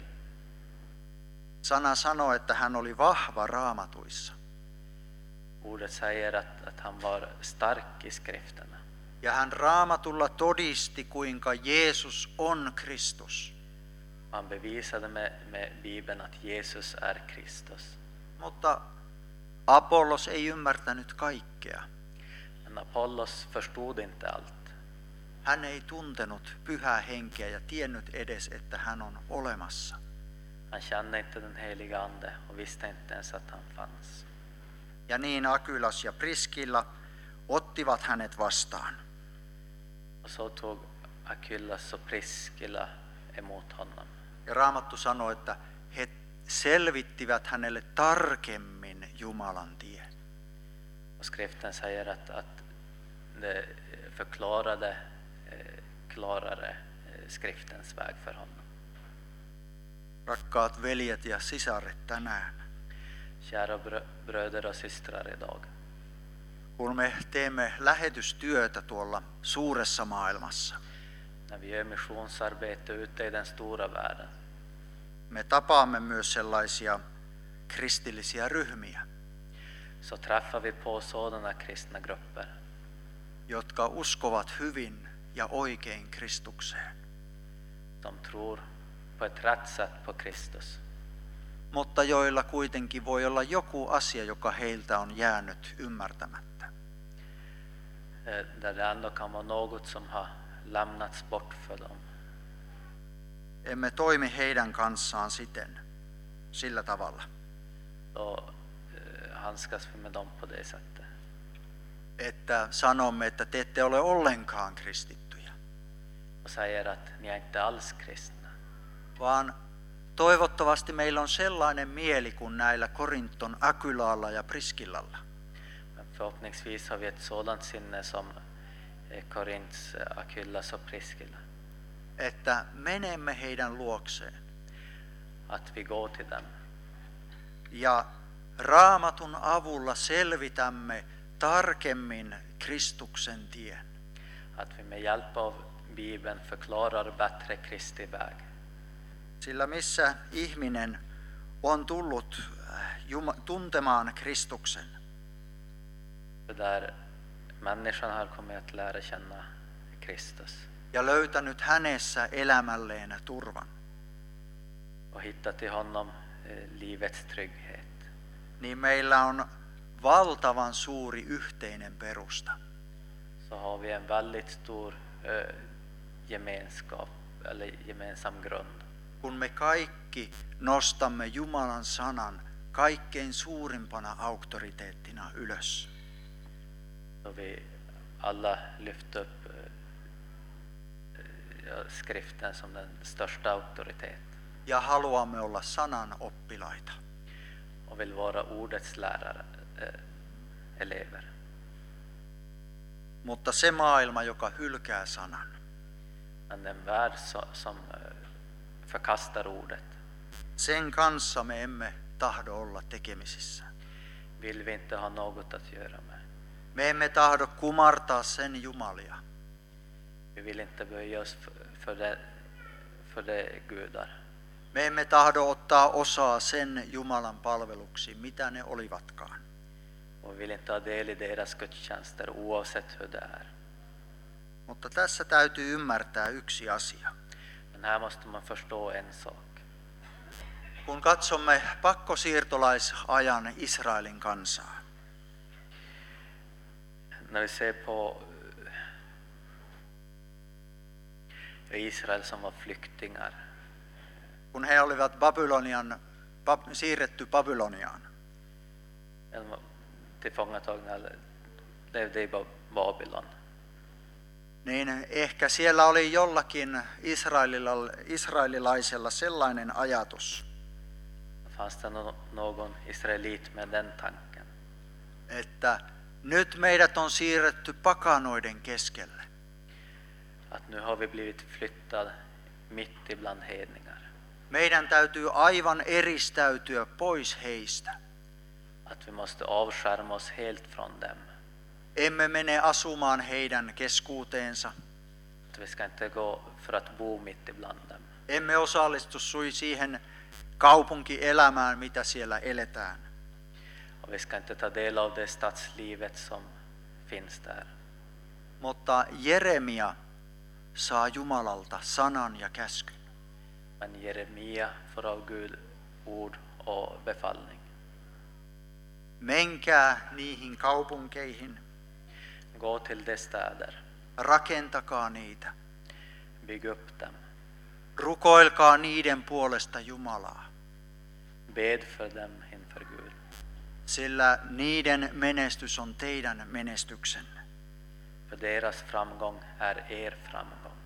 Sana sanoo, että hän oli vahva raamatuissa. Ordet säger att, att han var stark i skrifterna. Ja hän raamatulla todisti, kuinka Jeesus on Kristus. Han bevisade med, med Bibeln att Jesus är Kristus. Mutta Apollos ei ymmärtänyt kaikkea. Men Apollos förstod inte allt. Hän ei tuntenut pyhää henkeä ja tiennyt edes, että hän on olemassa. Han kände inte den heliga ande och visste inte ens att han fanns. Ja niin Akylas ja Priskilla ottivat hänet vastaan. Och så tog Akyllas och Priskilla emot honom. Ja Raamattu sanoo, että he selvittivät hänelle tarkemmin Jumalan tien. Och skriften säger att, att det förklarade eh, klarare eh, skriftens väg för honom. Rakkaat veljet ja sisaret tänään, Kära brö- bröder och systrar idag. kun me teemme lähetystyötä tuolla suuressa maailmassa, När vi gör missionsarbete ute i den stora världen, me tapaamme myös sellaisia kristillisiä ryhmiä, så träffar vi på sådana kristna grupper jotka uskovat hyvin ja oikein Kristukseen. som tror på ett rätt sätt på Kristus. Mutta joilla kuitenkin voi olla joku asia, joka heiltä on jäänyt ymmärtämättä. Eh, Där det ändå kan vara något som har lämnats bort för dem. Emme toimi heidän kanssaan siten, sillä tavalla. Då eh, handskas vi med dem på det sättet. että sanomme, että te ette ole ollenkaan kristittyjä, och säger att ni är inte alls kristna. vaan toivottavasti meillä on sellainen mieli kuin näillä Korinton Akylaalla ja Priskillalla, Men förhoppningsvis har vi ett sådant sinne som eh, Korints, eh, Akyllas och Priskilla. että menemme heidän luokseen Att vi går till dem ja Raamatun avulla selvitämme tarkemmin Kristuksen tien. att vi med hjälp av Bibeln förklarar bättre Kristi väg. Sillä missä ihminen on tullut Juma- tuntemaan Kristuksen, För där människan har kommit att lära känna Kristus ja löytänyt hänessä elämälleen turvan, och hittat i honom eh, livets trygghet, niin meillä on valtavan suuri yhteinen perusta. så har vi en väldigt stor eh, gemenskap eller gemensam grund. Kun me kaikki nostamme Jumalan sanan kaikkein suurimpana auktoriteettina ylös. Så vi alla lyfter upp eh, ja, skriften som den största auktoritet Ja haluamme olla sanan oppilaita. och vill vara ordets lärare, eh, elever. Mutta se maailma, joka hylkää sanan, Men en värld so- som eh, förkastar ordet sen kanssa me emme tahdo olla tekemisissä. vill vi inte ha något att göra med. Me emme tahdo kumartaa sen jumalia. Vi vill inte böja oss för, för, det, för det gudar. Me emme tahdo ottaa osaa sen Jumalan palveluksiin, mitä ne olivatkaan. Och vi vill inte ha del i deras gudstjänster oavsett hur det är. Mutta tässä täytyy ymmärtää yksi asia. Men här måste man förstå en sak. Kun katsomme pakkosiirtolaisajan Israelin kansaa, När vi ser på eh, Israel som var flyktingar, kun he olivat Babylonian, Bab, siirretty Babyloniaan, de var tillfångatagna eller levde i Ba- Babylon. niin ehkä siellä oli jollakin israelila- israelilaisella sellainen ajatus, Fanns det no- någon israelit med den tanken? että nyt meidät on siirretty pakanoiden keskelle. Att nu har vi blivit flyttade mitt ibland hedningar. Meidän täytyy aivan eristäytyä pois heistä. Att vi måste avskärma oss helt från dem. Emme mene asumaan heidän keskuuteensa. Att vi ska inte gå för att bo mitt ibland dem. Emme osallistu sui siihen kaupunkielämään, mitä siellä eletään. Och vi ska inte ta del av det stadslivet som finns där. Mutta Jeremia saa Jumalalta sanan ja käskyn. Men Jeremia får av Gud ord och befallning. Menkää niihin kaupunkeihin, Gå till de städer, rakentakaa niitä, bygg upp dem, rukoilkaa niiden puolesta Jumalaa, bed för dem inför Gud. sillä niiden menestys on teidän menestyksenne. För deras framgång är er framgång.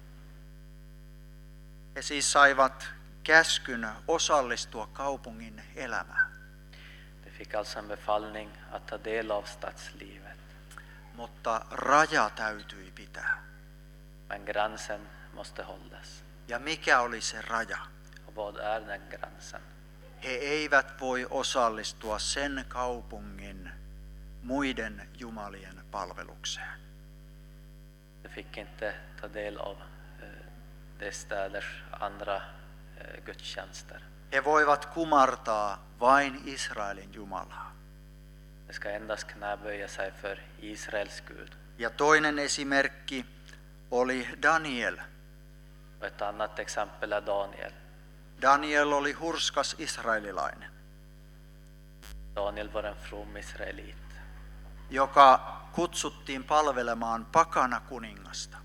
He siis saivat käskyn osallistua kaupungin elämään, De fick alltså en befallning att ta del av stadslivet. mutta raja täytyi pitää. Men gränsen måste hållas. Ja mikä oli se raja? Och vad är den gränsen? He eivät voi osallistua sen kaupungin muiden jumalien palvelukseen. De fick inte ta del av eh, de städers andra eh, gudstjänster. He voivat kumartaa vain Israelin Jumalaa. De ska endast knäböja sig för Israels Gud. Ja toinen esimerkki oli Daniel. Och ett annat exempel är Daniel. Daniel oli hurskas israelilainen, Daniel var en from israelit joka kutsuttiin palvelemaan pakana kuningasta.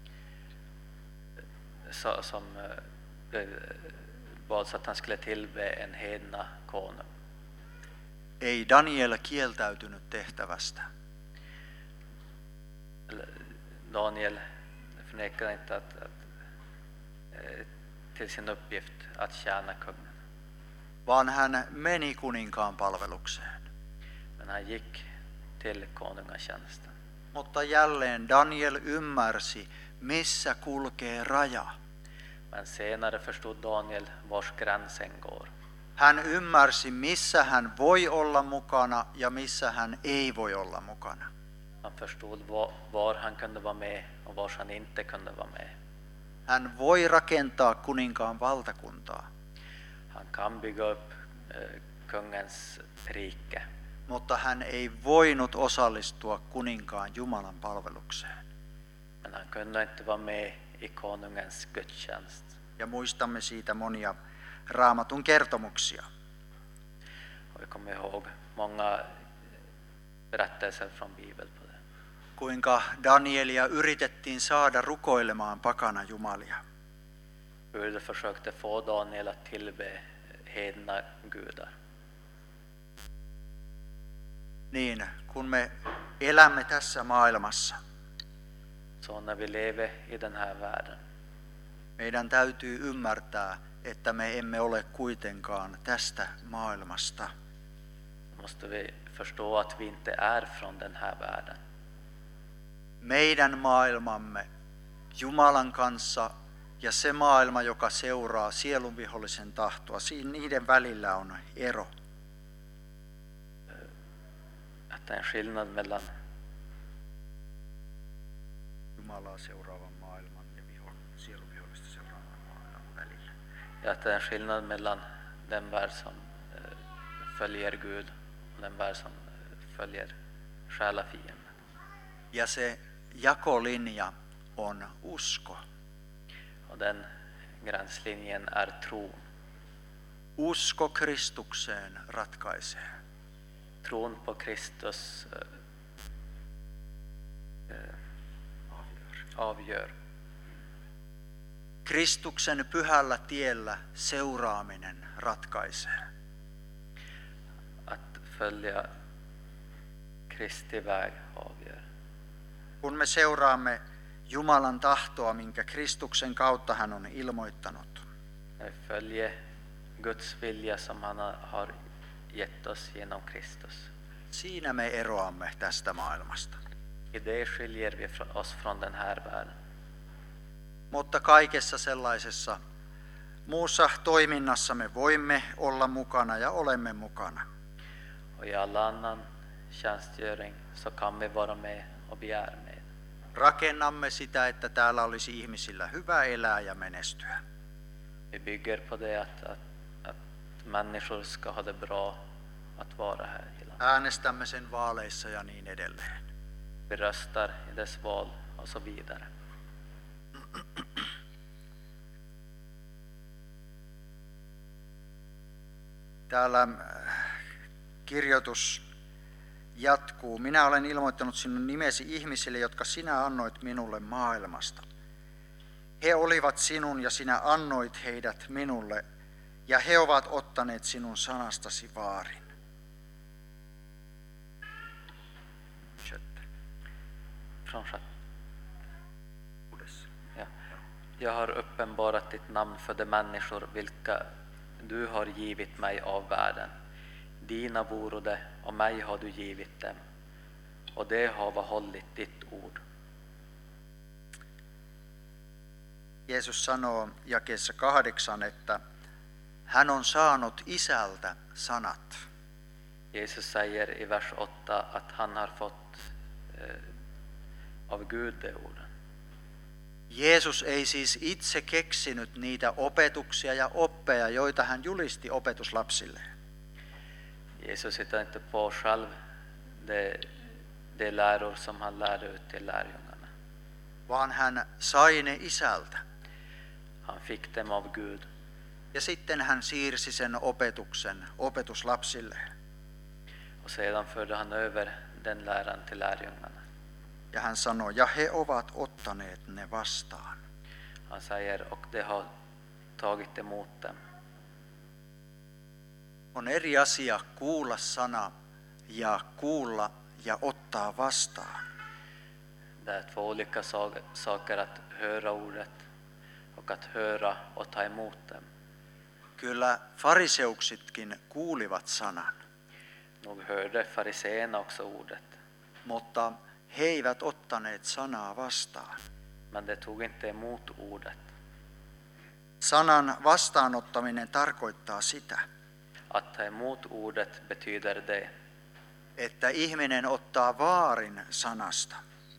så- som eh, bads att han skulle tillbe en hedna konung. Ei Daniel kieltäytynyt tehtävästä. Daniel förnekade inte att, att, till sin uppgift att tjäna kungen. vaan hän meni kuninkaan palvelukseen. Men han gick till konungatjänsten. Mutta jälleen Daniel ymmärsi, missä kulkee raja. Men senare förstod Daniel vars gränsen går. Hän ymmärsi, missä hän voi olla mukana ja missä hän ei voi olla mukana. Han förstod var, var han kunde vara med och var han inte kunde vara med. Hän voi rakentaa kuninkaan valtakuntaa, Han kan bygga upp eh, kungens rike. mutta hän ei voinut osallistua kuninkaan Jumalan palvelukseen. Men han kunde inte vara med i konungens gudstjänst. Ja muistamme siitä monia Raamatun kertomuksia. Och vi kommer ihåg många berättelser från Bibeln på det. Kuinka Danielia yritettiin saada rukoilemaan pakana jumalia. Hur de försökte få Daniel att tillbe hedna gudar. Niin, kun me elämme tässä maailmassa, Så när vi lever i den här världen meidän täytyy ymmärtää, että me emme ole kuitenkaan tästä maailmasta. måste vi förstå att vi inte är från den här världen. Meidän maailmamme Jumalan kanssa ja se maailma, joka seuraa sielunvihollisen tahtoa, siinä niiden välillä on ero. Att det är en skillnad mellan Jumalaa seuraavan maailman ja viho, sielunvihollista seuraavan maailman välillä. ja att det är en skillnad mellan den värld som eh, följer Gud och den värld som eh, följer själafienden. Ja se jakolinja on usko. Och den gränslinjen är tron. Usko Kristukseen ratkaisee. Tron på Kristus eh, eh, avgör. Kristuksen pyhällä tiellä seuraaminen ratkaisee. Att följa Kristi väg avgör. Kun me seuraamme Jumalan tahtoa, minkä Kristuksen kautta hän on ilmoittanut, När vi följer Guds vilja som han har gett oss genom Kristus. siinä me eroamme tästä maailmasta. I det skiljer vi oss från den här världen. Mutta kaikessa sellaisessa muussa toiminnassa me voimme olla mukana ja olemme mukana. Och i all annan tjänstgöring så kan vi vara med och vi är med. Rakennamme sitä, että täällä olisi ihmisillä hyvä elää ja menestyä. Vi bygger på det att, att, att människor ska ha det bra att vara här i landet. Äänestämme sen vaaleissa ja niin edelleen. Vi röstar i dess val och så vidare. Täällä kirjoitus jatkuu. Minä olen ilmoittanut sinun nimesi ihmisille, jotka sinä annoit minulle maailmasta. He olivat sinun ja sinä annoit heidät minulle, ja he ovat ottaneet sinun sanastasi vaarin. Från sjätte. Ja. Jag har uppenbarat ditt namn för de människor vilka du har givit mig av världen. Dina voro det, och mig har du givit dem, och det har hållit ditt ord. Jeesus sanoo jakeessa kahdeksan, että hän on saanut isältä sanat. Jesus säger i vers åtta att han har fått eh, av Gud det orden. Jeesus ei siis itse keksinyt niitä opetuksia ja oppeja, joita hän julisti opetuslapsilleen. Jesus hittar inte på själv de, de läror som han lärde ut till lärjungarna. Vaan hän sai ne isältä. Han fick dem av Gud. Ja sitten hän siirsi sen opetuksen opetuslapsilleen. Och sedan förde han över den läran till lärjungarna. Ja hän sanoi, ja he ovat ottaneet ne vastaan. Han säger, och de har tagit emot dem. On eri asia kuulla sana ja kuulla ja ottaa vastaan. Det Det är två olika saker att höra ordet och att höra och ta emot dem. Kyllä fariseuksitkin kuulivat sanan, Nog hörde fariseerna också ordet, mutta he eivät ottaneet sanaa vastaan. men de tog inte emot ordet. Sanan vastaanottaminen tarkoittaa sitä, Att ta emot ordet betyder det että ihminen ottaa vaarin sanasta.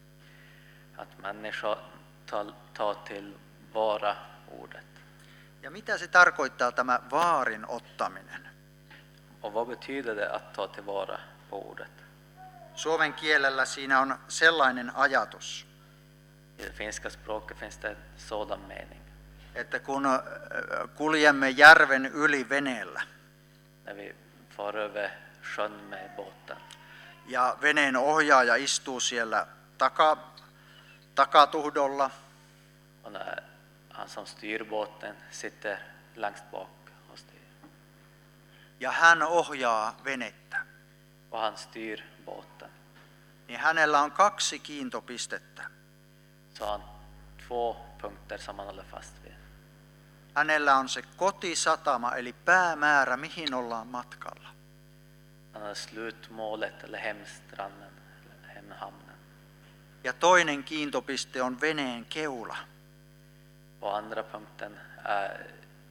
att människa tar, tar tillvara ordet. Ja mitä se tarkoittaa tämä vaarin ottaminen? Och vad betyder det att ta tillvara på ordet? Suomen kielellä siinä on sellainen ajatus, I det finska språket finns det sådan mening. että kun kuljemme järven yli veneellä När vi far över sjön med båten ja veneen ohjaaja istuu siellä taka, takatuhdolla och när han som styr båten sitter längst bak och styr. ja hän ohjaa venettä, Och han styr båten. niin hänellä on kaksi kiintopistettä. Så har han två punkter som han håller fast vid. Hänellä on se kotisatama eli päämäärä, mihin ollaan matkalla. Han har slutmålet eller hemstranden, eller hemhamnen. Ja toinen kiintopiste on veneen keula. Och andra punkten är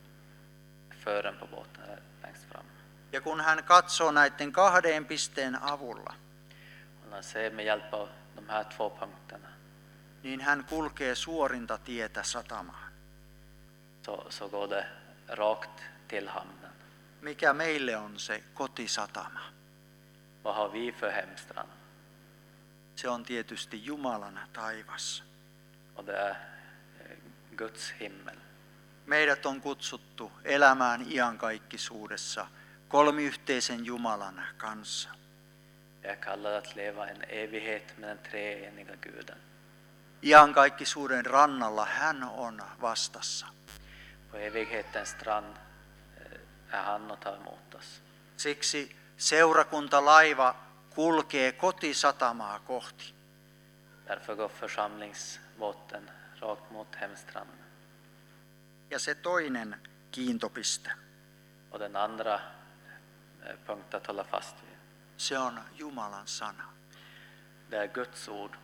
fören på båten längst fram. Ja kun hän katsoo näiden kahden pisteen avulla, Och när han ser med hjälp av de här två punkterna niin hän kulkee suorinta tietä satamaan. så, så går det rakt till hamnen. Mikä meille on se kotisatama? Vad har vi för hemstrand? Se on tietysti Jumalan taivas. Och det är eh, Guds himmel. Meidät on kutsuttu elämään iankaikkisuudessa kolmiyhteisen Jumalan kanssa. Jag är kallad att leva en evighet med den treeniga Guden. Iankaikkisuuden rannalla hän on vastassa. På evighetens strand eh, är han och tar emot oss. Siksi seurakuntalaiva kulkee kotisatamaa kohti. Därför går församlingsbåten rakt mot hemstranden. Ja se toinen kiintopiste, Och den andra eh, punkt att hålla fast vid, se on Jumalan sana. det är Guds ord.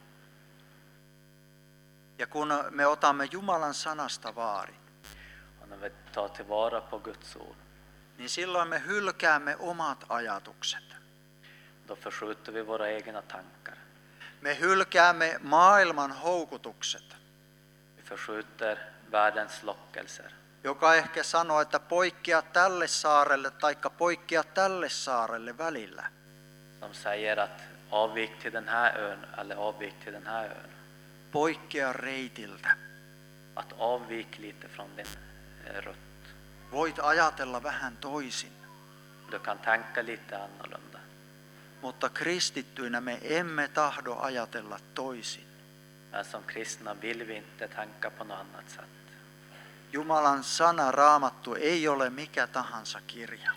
Ja kun me otamme Jumalan sanasta vaarin, Och när vi tar tillvara på Guds ord, niin silloin me hylkäämme omat ajatukset. då förskjuter vi våra egna tankar. Me hylkäämme maailman houkutukset, Vi förskjuter världens lockelser. joka ehkä sanoo, että poikkea tälle saarelle taikka poikkea tälle saarelle välillä. De säger att avvik till den här ön eller avvik till den här ön. Poikkea reitiltä. Att avvik lite från din eh, rutt. Voit ajatella vähän toisin, Du kan tänka lite annorlunda. mutta kristittyinä me emme tahdo ajatella toisin. Men som kristna vill vi inte tänka på något annat sätt. Jumalan sana Raamattu ei ole mikä tahansa kirja.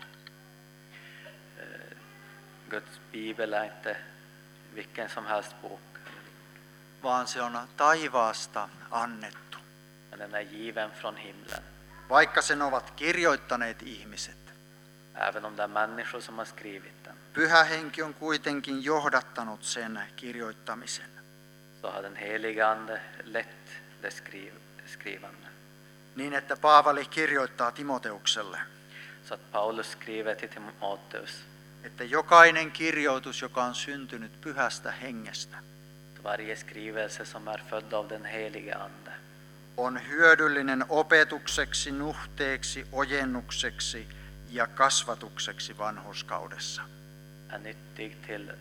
Guds bibel är inte vilken som helst bok. Vaan se on taivaasta annettu. Men den är given från himlen. Vaikka sen ovat kirjoittaneet ihmiset, Även om det är människor som har skrivit den, Pyhä Henki on kuitenkin johdattanut sen kirjoittamisen. så har den heliga ande lett det skriv, skrivande. Niin että Paavali kirjoittaa Timoteukselle, Så att Paulus skriver till Timoteus, että jokainen kirjoitus, joka on syntynyt Pyhästä Hengestä, att varje skrivelse som är född av den heliga ande on hyödyllinen opetukseksi, nuhteeksi, ojennukseksi ja kasvatukseksi vanhurskaudessa. är nyttig till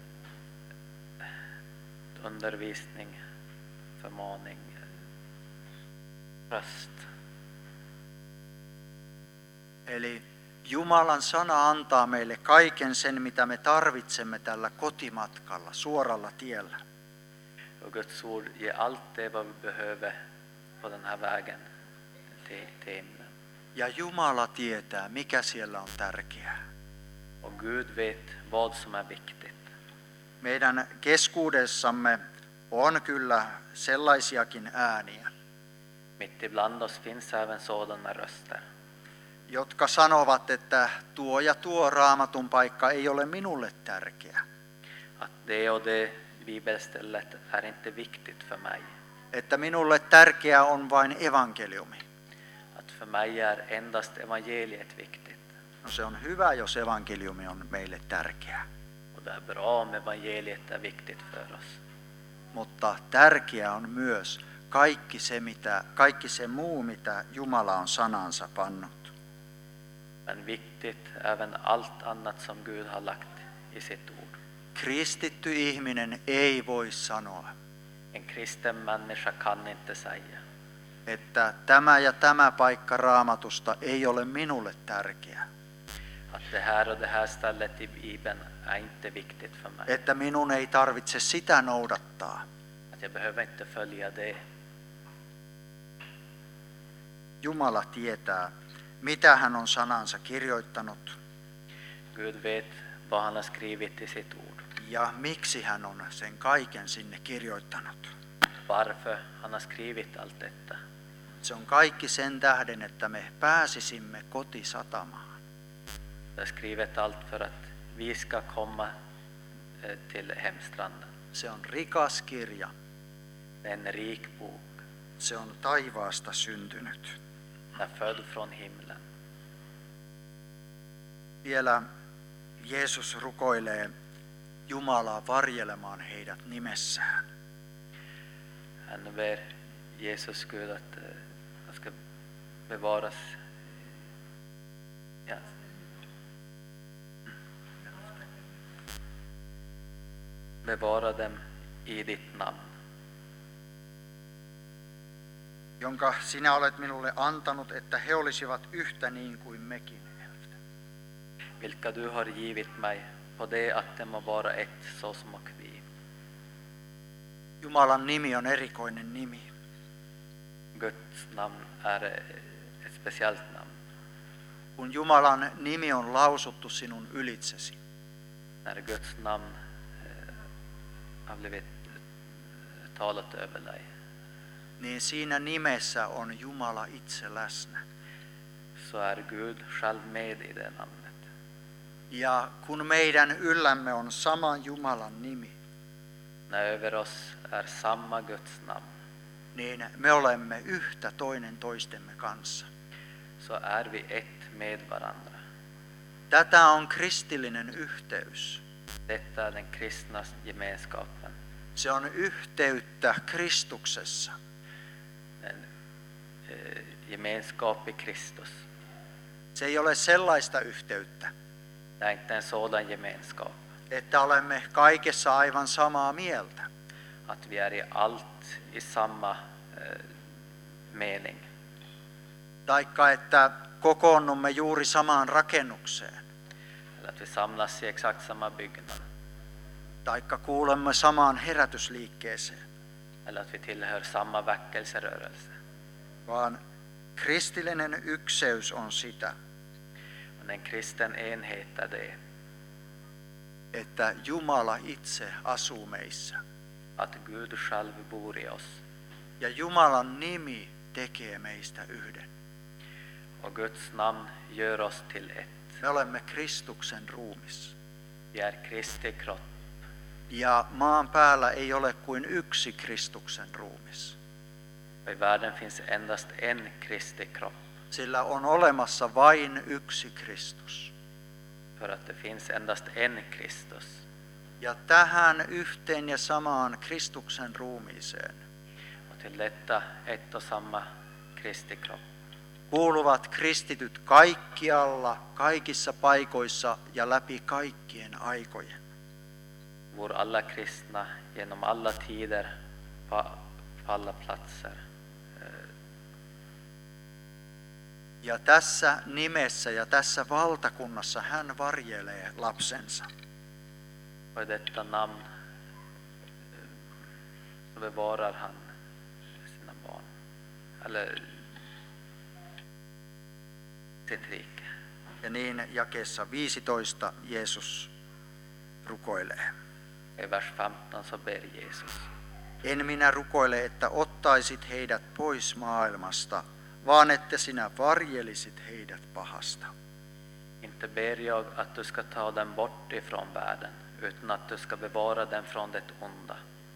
undervisning, förmaning, tröst. Eli Jumalan sana antaa meille kaiken sen, mitä me tarvitsemme tällä kotimatkalla, suoralla tiellä. Och Guds ord ger allt det vad vi behöver på den här vägen till, till himlen. Ja Jumala tietää, mikä siellä on tärkeää. Och Gud vet vad som är viktigt. Meidän keskuudessamme On kyllä sellaisiakin ääniä, Mitt ibland oss finns även sådana röster. jotka sanovat, että tuo ja tuo raamatun paikka ei ole minulle tärkeä. Att det och det bibelstället är inte viktigt för mig. Että minulle tärkeä on vain evankeliumi. Att för mig är endast evangeliet viktigt. No se on hyvä, jos evankeliumi on meille tärkeä. Och det är bra om evangeliet är viktigt för oss. Mutta tärkeää on myös kaikki se, mitä, kaikki se muu, mitä Jumala on sanansa pannut. Men viktigt även allt annat som Gud har lagt i sitt ord. Kristitty ihminen ei voi sanoa, En kristen människa kan inte säga että tämä ja tämä paikka raamatusta ei ole minulle tärkeä. att det här och det här stället i Bibeln är inte viktigt för mig. Että minun ei tarvitse sitä noudattaa. Att jag behöver inte följa det. Jumala tietää, mitä hän on sanansa kirjoittanut Gud vet vad han har skrivit i sitt ord. ja miksi hän on sen kaiken sinne kirjoittanut. Varför han har skrivit allt detta. Se on kaikki sen tähden, että me pääsisimme kotisatamaan. Det är skrivet allt för att vi ska komma eh, till hemstranden. Se on rikas kirja. Det är en rik bok. Se on taivaasta syntynyt. Den är född från himlen. Vielä Jeesus rukoilee Jumalaa varjelemaan heidät nimessään. Han ber Jesus Gud att eh, han ska bevaras. Ja. Bevara dem i ditt namn, jonka sinä olet minulle antanut, että he olisivat yhtä niin kuin mekin. vilka du har givit mig, på det att det må vara ett så som och vi. Jumalan nimi on erikoinen nimi. Guds namn är ett speciellt namn. Kun Jumalan nimi on lausuttu sinun ylitsesi, När Guds namn eh, har blivit talat över dig, niin siinä nimessä on Jumala itse läsnä. så är Gud själv med i det namnet. Ja kun meidän yllämme on sama Jumalan nimi, När över oss är samma Guds namn, niin me olemme yhtä toinen toistemme kanssa. så är vi ett med varandra. Tätä on kristillinen yhteys. Detta är den kristna gemenskapen. Se on yhteyttä Kristuksessa. En eh, gemenskap i Kristus. Se ei ole sellaista yhteyttä, Det är inte en sådan gemenskap että olemme kaikessa aivan samaa mieltä. att vi är i allt i samma eh, mening. Taikka että kokoonnumme juuri samaan rakennukseen. Eller att vi samlas i exakt samma byggnad. Taikka kuulemme samaan herätysliikkeeseen. Eller att vi tillhör samma väckelserörelse. Vaan kristillinen ykseys on sitä, Men en kristen enhet är det. että Jumala itse asuu meissä. Att Gud själv bor i oss. Ja Jumalan nimi tekee meistä yhden. Och Guds namn gör oss till ett. Me olemme Kristuksen ruumis. Vi är Kristi kropp. Ja maan päällä ei ole kuin yksi Kristuksen ruumis. Och i världen finns endast en Kristi kropp. Sillä on olemassa vain yksi Kristus. För att det finns endast en Kristus. Ja tähän yhteen ja samaan Kristuksen ruumiiseen Och till detta ett och samma Kristi kropp kuuluvat kristityt kaikkialla, kaikissa paikoissa ja läpi kaikkien aikojen. bor alla kristna genom alla tider på, på alla platser. Ja tässä nimessä ja tässä valtakunnassa hän varjelee lapsensa. Och i detta namn så bevarar han sina barn. Eller sitt rike. Ja niin jakeessa viisitoista Jeesus rukoilee. I vers femton så ber Jesus. En minä rukoile, että ottaisit heidät pois maailmasta, vaan että sinä varjelisit heidät pahasta. Inte ber jag att du ska ta dem bort ifrån världen, utan att du ska bevara dem från det onda.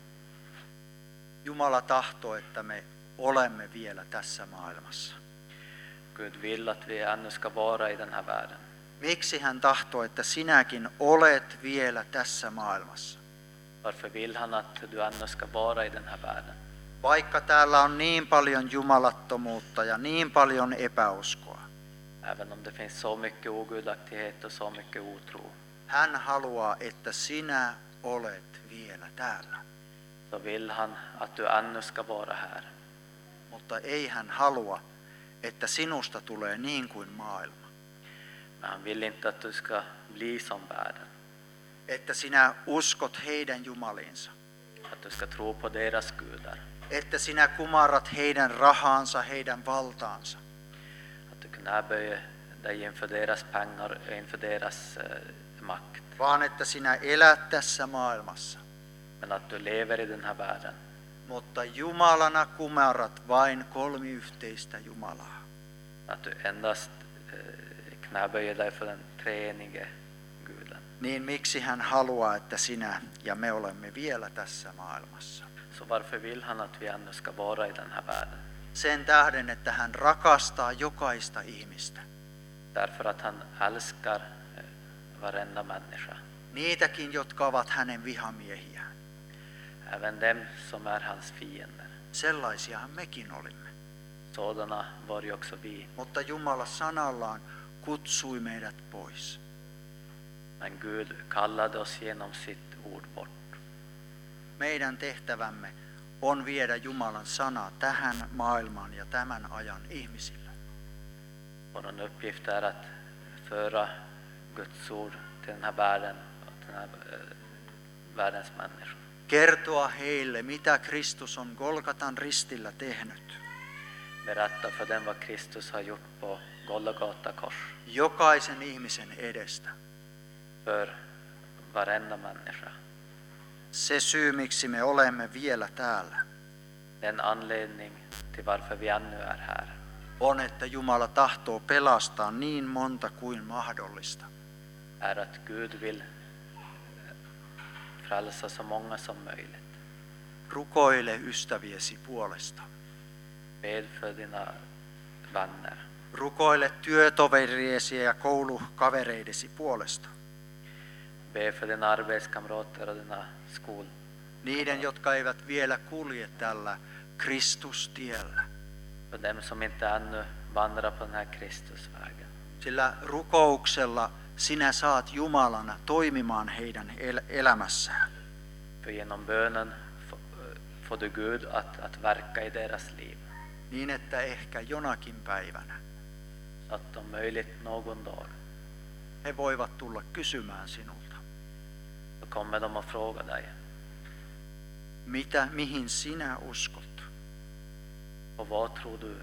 Jumala tahtoo, että me olemme vielä tässä maailmassa. Gud vill att vi ännu ska vara i den här världen. Miksi hän tahtoo, että sinäkin olet vielä tässä maailmassa? Varför vill han att du ännu ska vara i den här världen? Vaikka täällä on niin paljon jumalattomuutta ja niin paljon epäuskoa, Även om det finns så mycket ogudaktighet och så mycket otro, hän haluaa, että sinä olet vielä täällä. så vill han att du ännu ska vara här. Mutta ei hän halua, että sinusta tulee niin kuin maailma. Men han vill inte att du ska bli som världen. Että sinä uskot heidän jumaliinsa. Att du ska tro på deras gudar. Että sinä kumarrat heidän rahaansa, heidän valtaansa. Att du knäböjer dig inför deras pengar och inför deras eh, makt. Vaan että sinä elät tässä maailmassa. Men att du lever i den här världen. Mutta Jumalana kumarrat vain kolmiyhteistä Jumalaa. Att du endast eh, knäböjer dig för den treenige guden. Niin miksi hän haluaa, että sinä ja me olemme vielä tässä maailmassa? Så varför vill han att vi ännu ska vara i den här världen? Sen tähden, että hän rakastaa jokaista ihmistä. Därför att han älskar eh, varenda människa. Niitäkin, jotka ovat hänen vihamiehiään. Även dem som är hans fiender. Sellaisiahan mekin olimme. Sådana var ju också vi. Mutta Jumala sanallaan kutsui meidät pois. Men Gud kallade oss genom sitt ord bort. Meidän tehtävämme on viedä Jumalan sana tähän maailmaan ja tämän ajan ihmisille. Vår uppgift är att föra Guds ord till den här världen och till den här eh, världens människor. Kertoa heille, mitä Kristus on Golgatan ristillä tehnyt. Berätta för dem vad Kristus har gjort på Golgata kors. Jokaisen ihmisen edestä. För varenda människa. Se syy, miksi me olemme vielä täällä, Den anledning till varför vi ännu är här on, että Jumala tahtoo pelastaa niin monta kuin mahdollista. är att Gud vill frälsa så många som möjligt. Rukoile ystäviesi puolesta. Bed för dina vänner. Rukoile työtoveriesi ja koulukavereidesi puolesta. Be för dina arbetskamrater och dina skol. Niiden, jotka eivät vielä kulje tällä Kristustiellä. För dem som inte ännu vandrar på den här Kristusvägen. Sillä rukouksella sinä saat Jumalana toimimaan heidän el- elämässään. För genom bönen får du Gud att, att verka i deras liv. Niin, että ehkä jonakin päivänä Så att om möjligt någon dag he voivat tulla kysymään sinulta, så kommer de att fråga dig. mitä, mihin sinä uskot? Och vad tror du?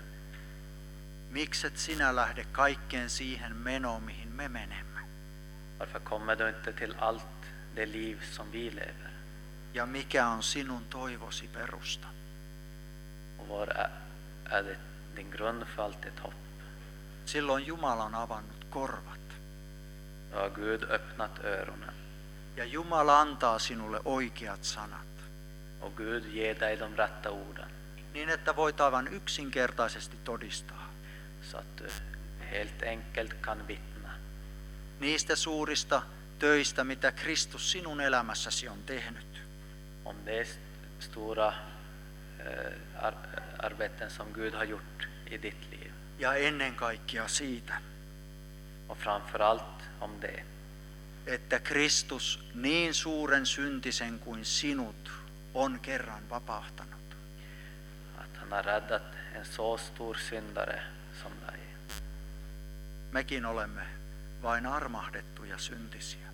Mikset sinä lähde kaikkeen siihen menoon, mihin me menemme? Varför kommer du inte till allt det liv som vi lever? Ja mikä on sinun toivosi perusta? Och var är, är det din grund för allt ditt hopp? Silloin Jumala on avannut korvat. Då har Gud öppnat öronen. Ja Jumala antaa sinulle oikeat sanat. Och Gud ger dig de rätta orden. Niin, että voit aivan yksinkertaisesti todistaa. Så att du helt enkelt kan vittna. Niistä suurista töistä, mitä Kristus sinun elämässäsi on tehnyt. Om det stora eh, ar arbeten som Gud har gjort i ditt liv. Ja ennen kaikkea siitä, Och framförallt om det. että Kristus niin suuren syntisen kuin sinut on kerran vapahtanut. Att han har räddat en så stor syndare som dig. Mekin olemme vain armahdettuja syntisiä.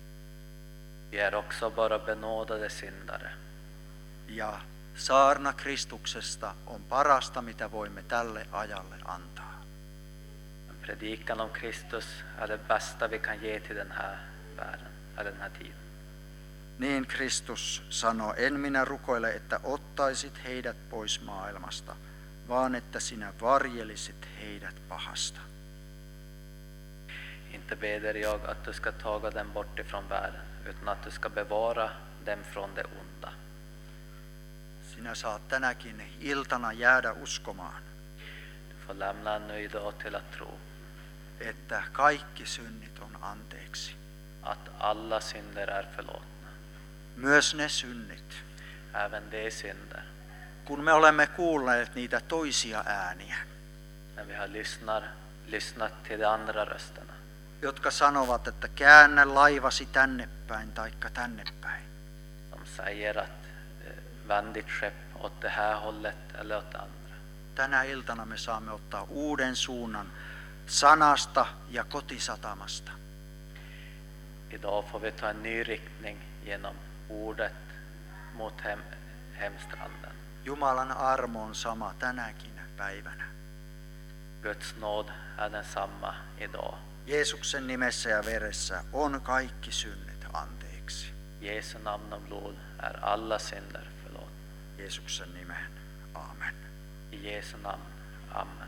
Vi är också bara benådade syndare. Ja saarna Kristuksesta on parasta, mitä voimme tälle ajalle antaa. Men predikan om Kristus är det bästa vi kan ge till den här världen, eller den här tiden. Niin Kristus sanoo, en minä rukoile, että ottaisit heidät pois maailmasta, vaan että sinä varjelisit heidät pahasta. Inte beder jag att du ska taga dem bort ifrån världen, utan att du ska bevara dem från det onda. Sinä saat tänäkin iltana jäädä uskomaan, Du får lämna ännu idag till att tro että kaikki synnit on anteeksi. att alla synder är förlåtna. Myös ne synnit, Även de synder. kun me olemme kuulleet niitä toisia ääniä, När vi har lyssnat, lyssnat till de andra rösterna. jotka sanovat, että käännä laivasi tänne päin taikka tänne päin. Som säger att eh, vänd ditt skepp åt det här hållet eller åt det andra. Tänä iltana me saamme ottaa uuden suunnan sanasta ja kotisatamasta. Idag får vi ta en ny riktning genom ordet mot hem, hemstranden. Jumalan armo on sama tänäkin päivänä. Guds nåd är densamma idag. Jeesuksen nimessä ja veressä on kaikki synnit anteeksi. Jesu namn och blod är alla synder förlåtna. Jeesuksen nimeen. Aamen. I Jesu namn. Amen.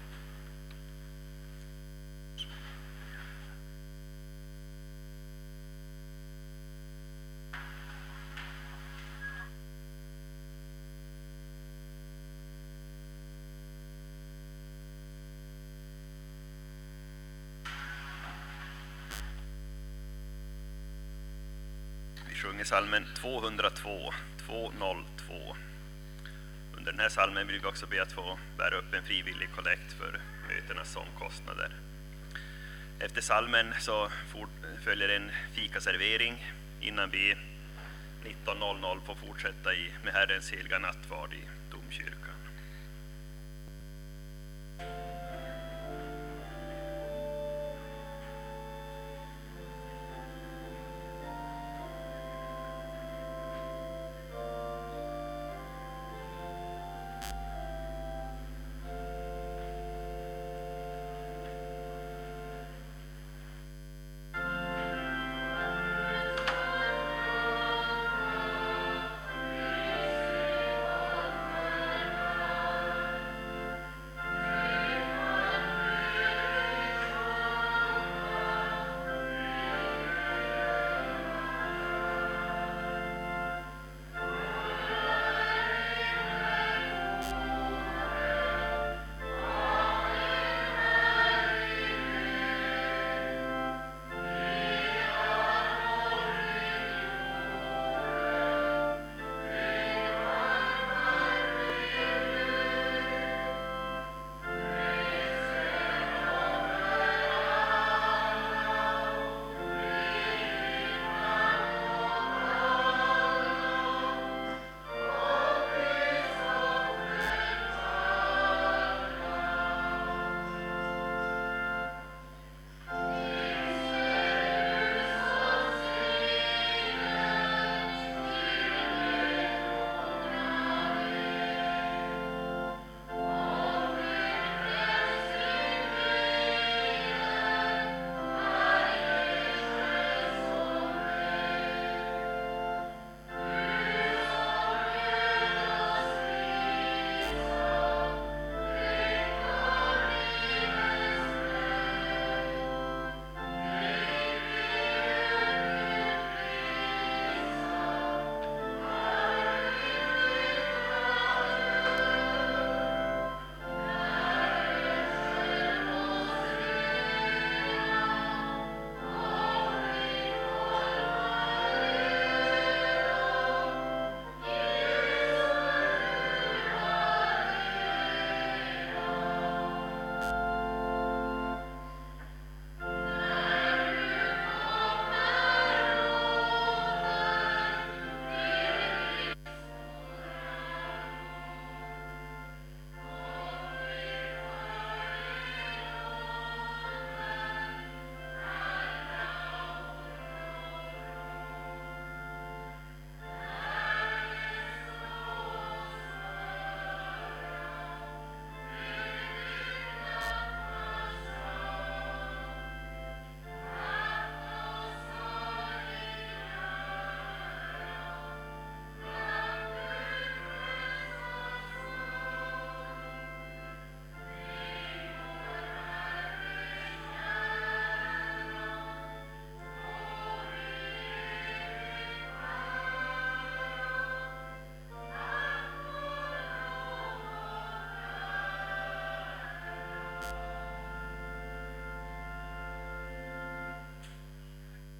Vi sjunger salmen tvåhundratvå, tvåhundratvå. Under den här salmen vill vi också be att få bära upp en frivillig kollekt för mötenas sångkostnader. Efter salmen så följer en fikaservering innan vi nitton noll noll får fortsätta i, med Herrens heliga nattvard i domkyrkan.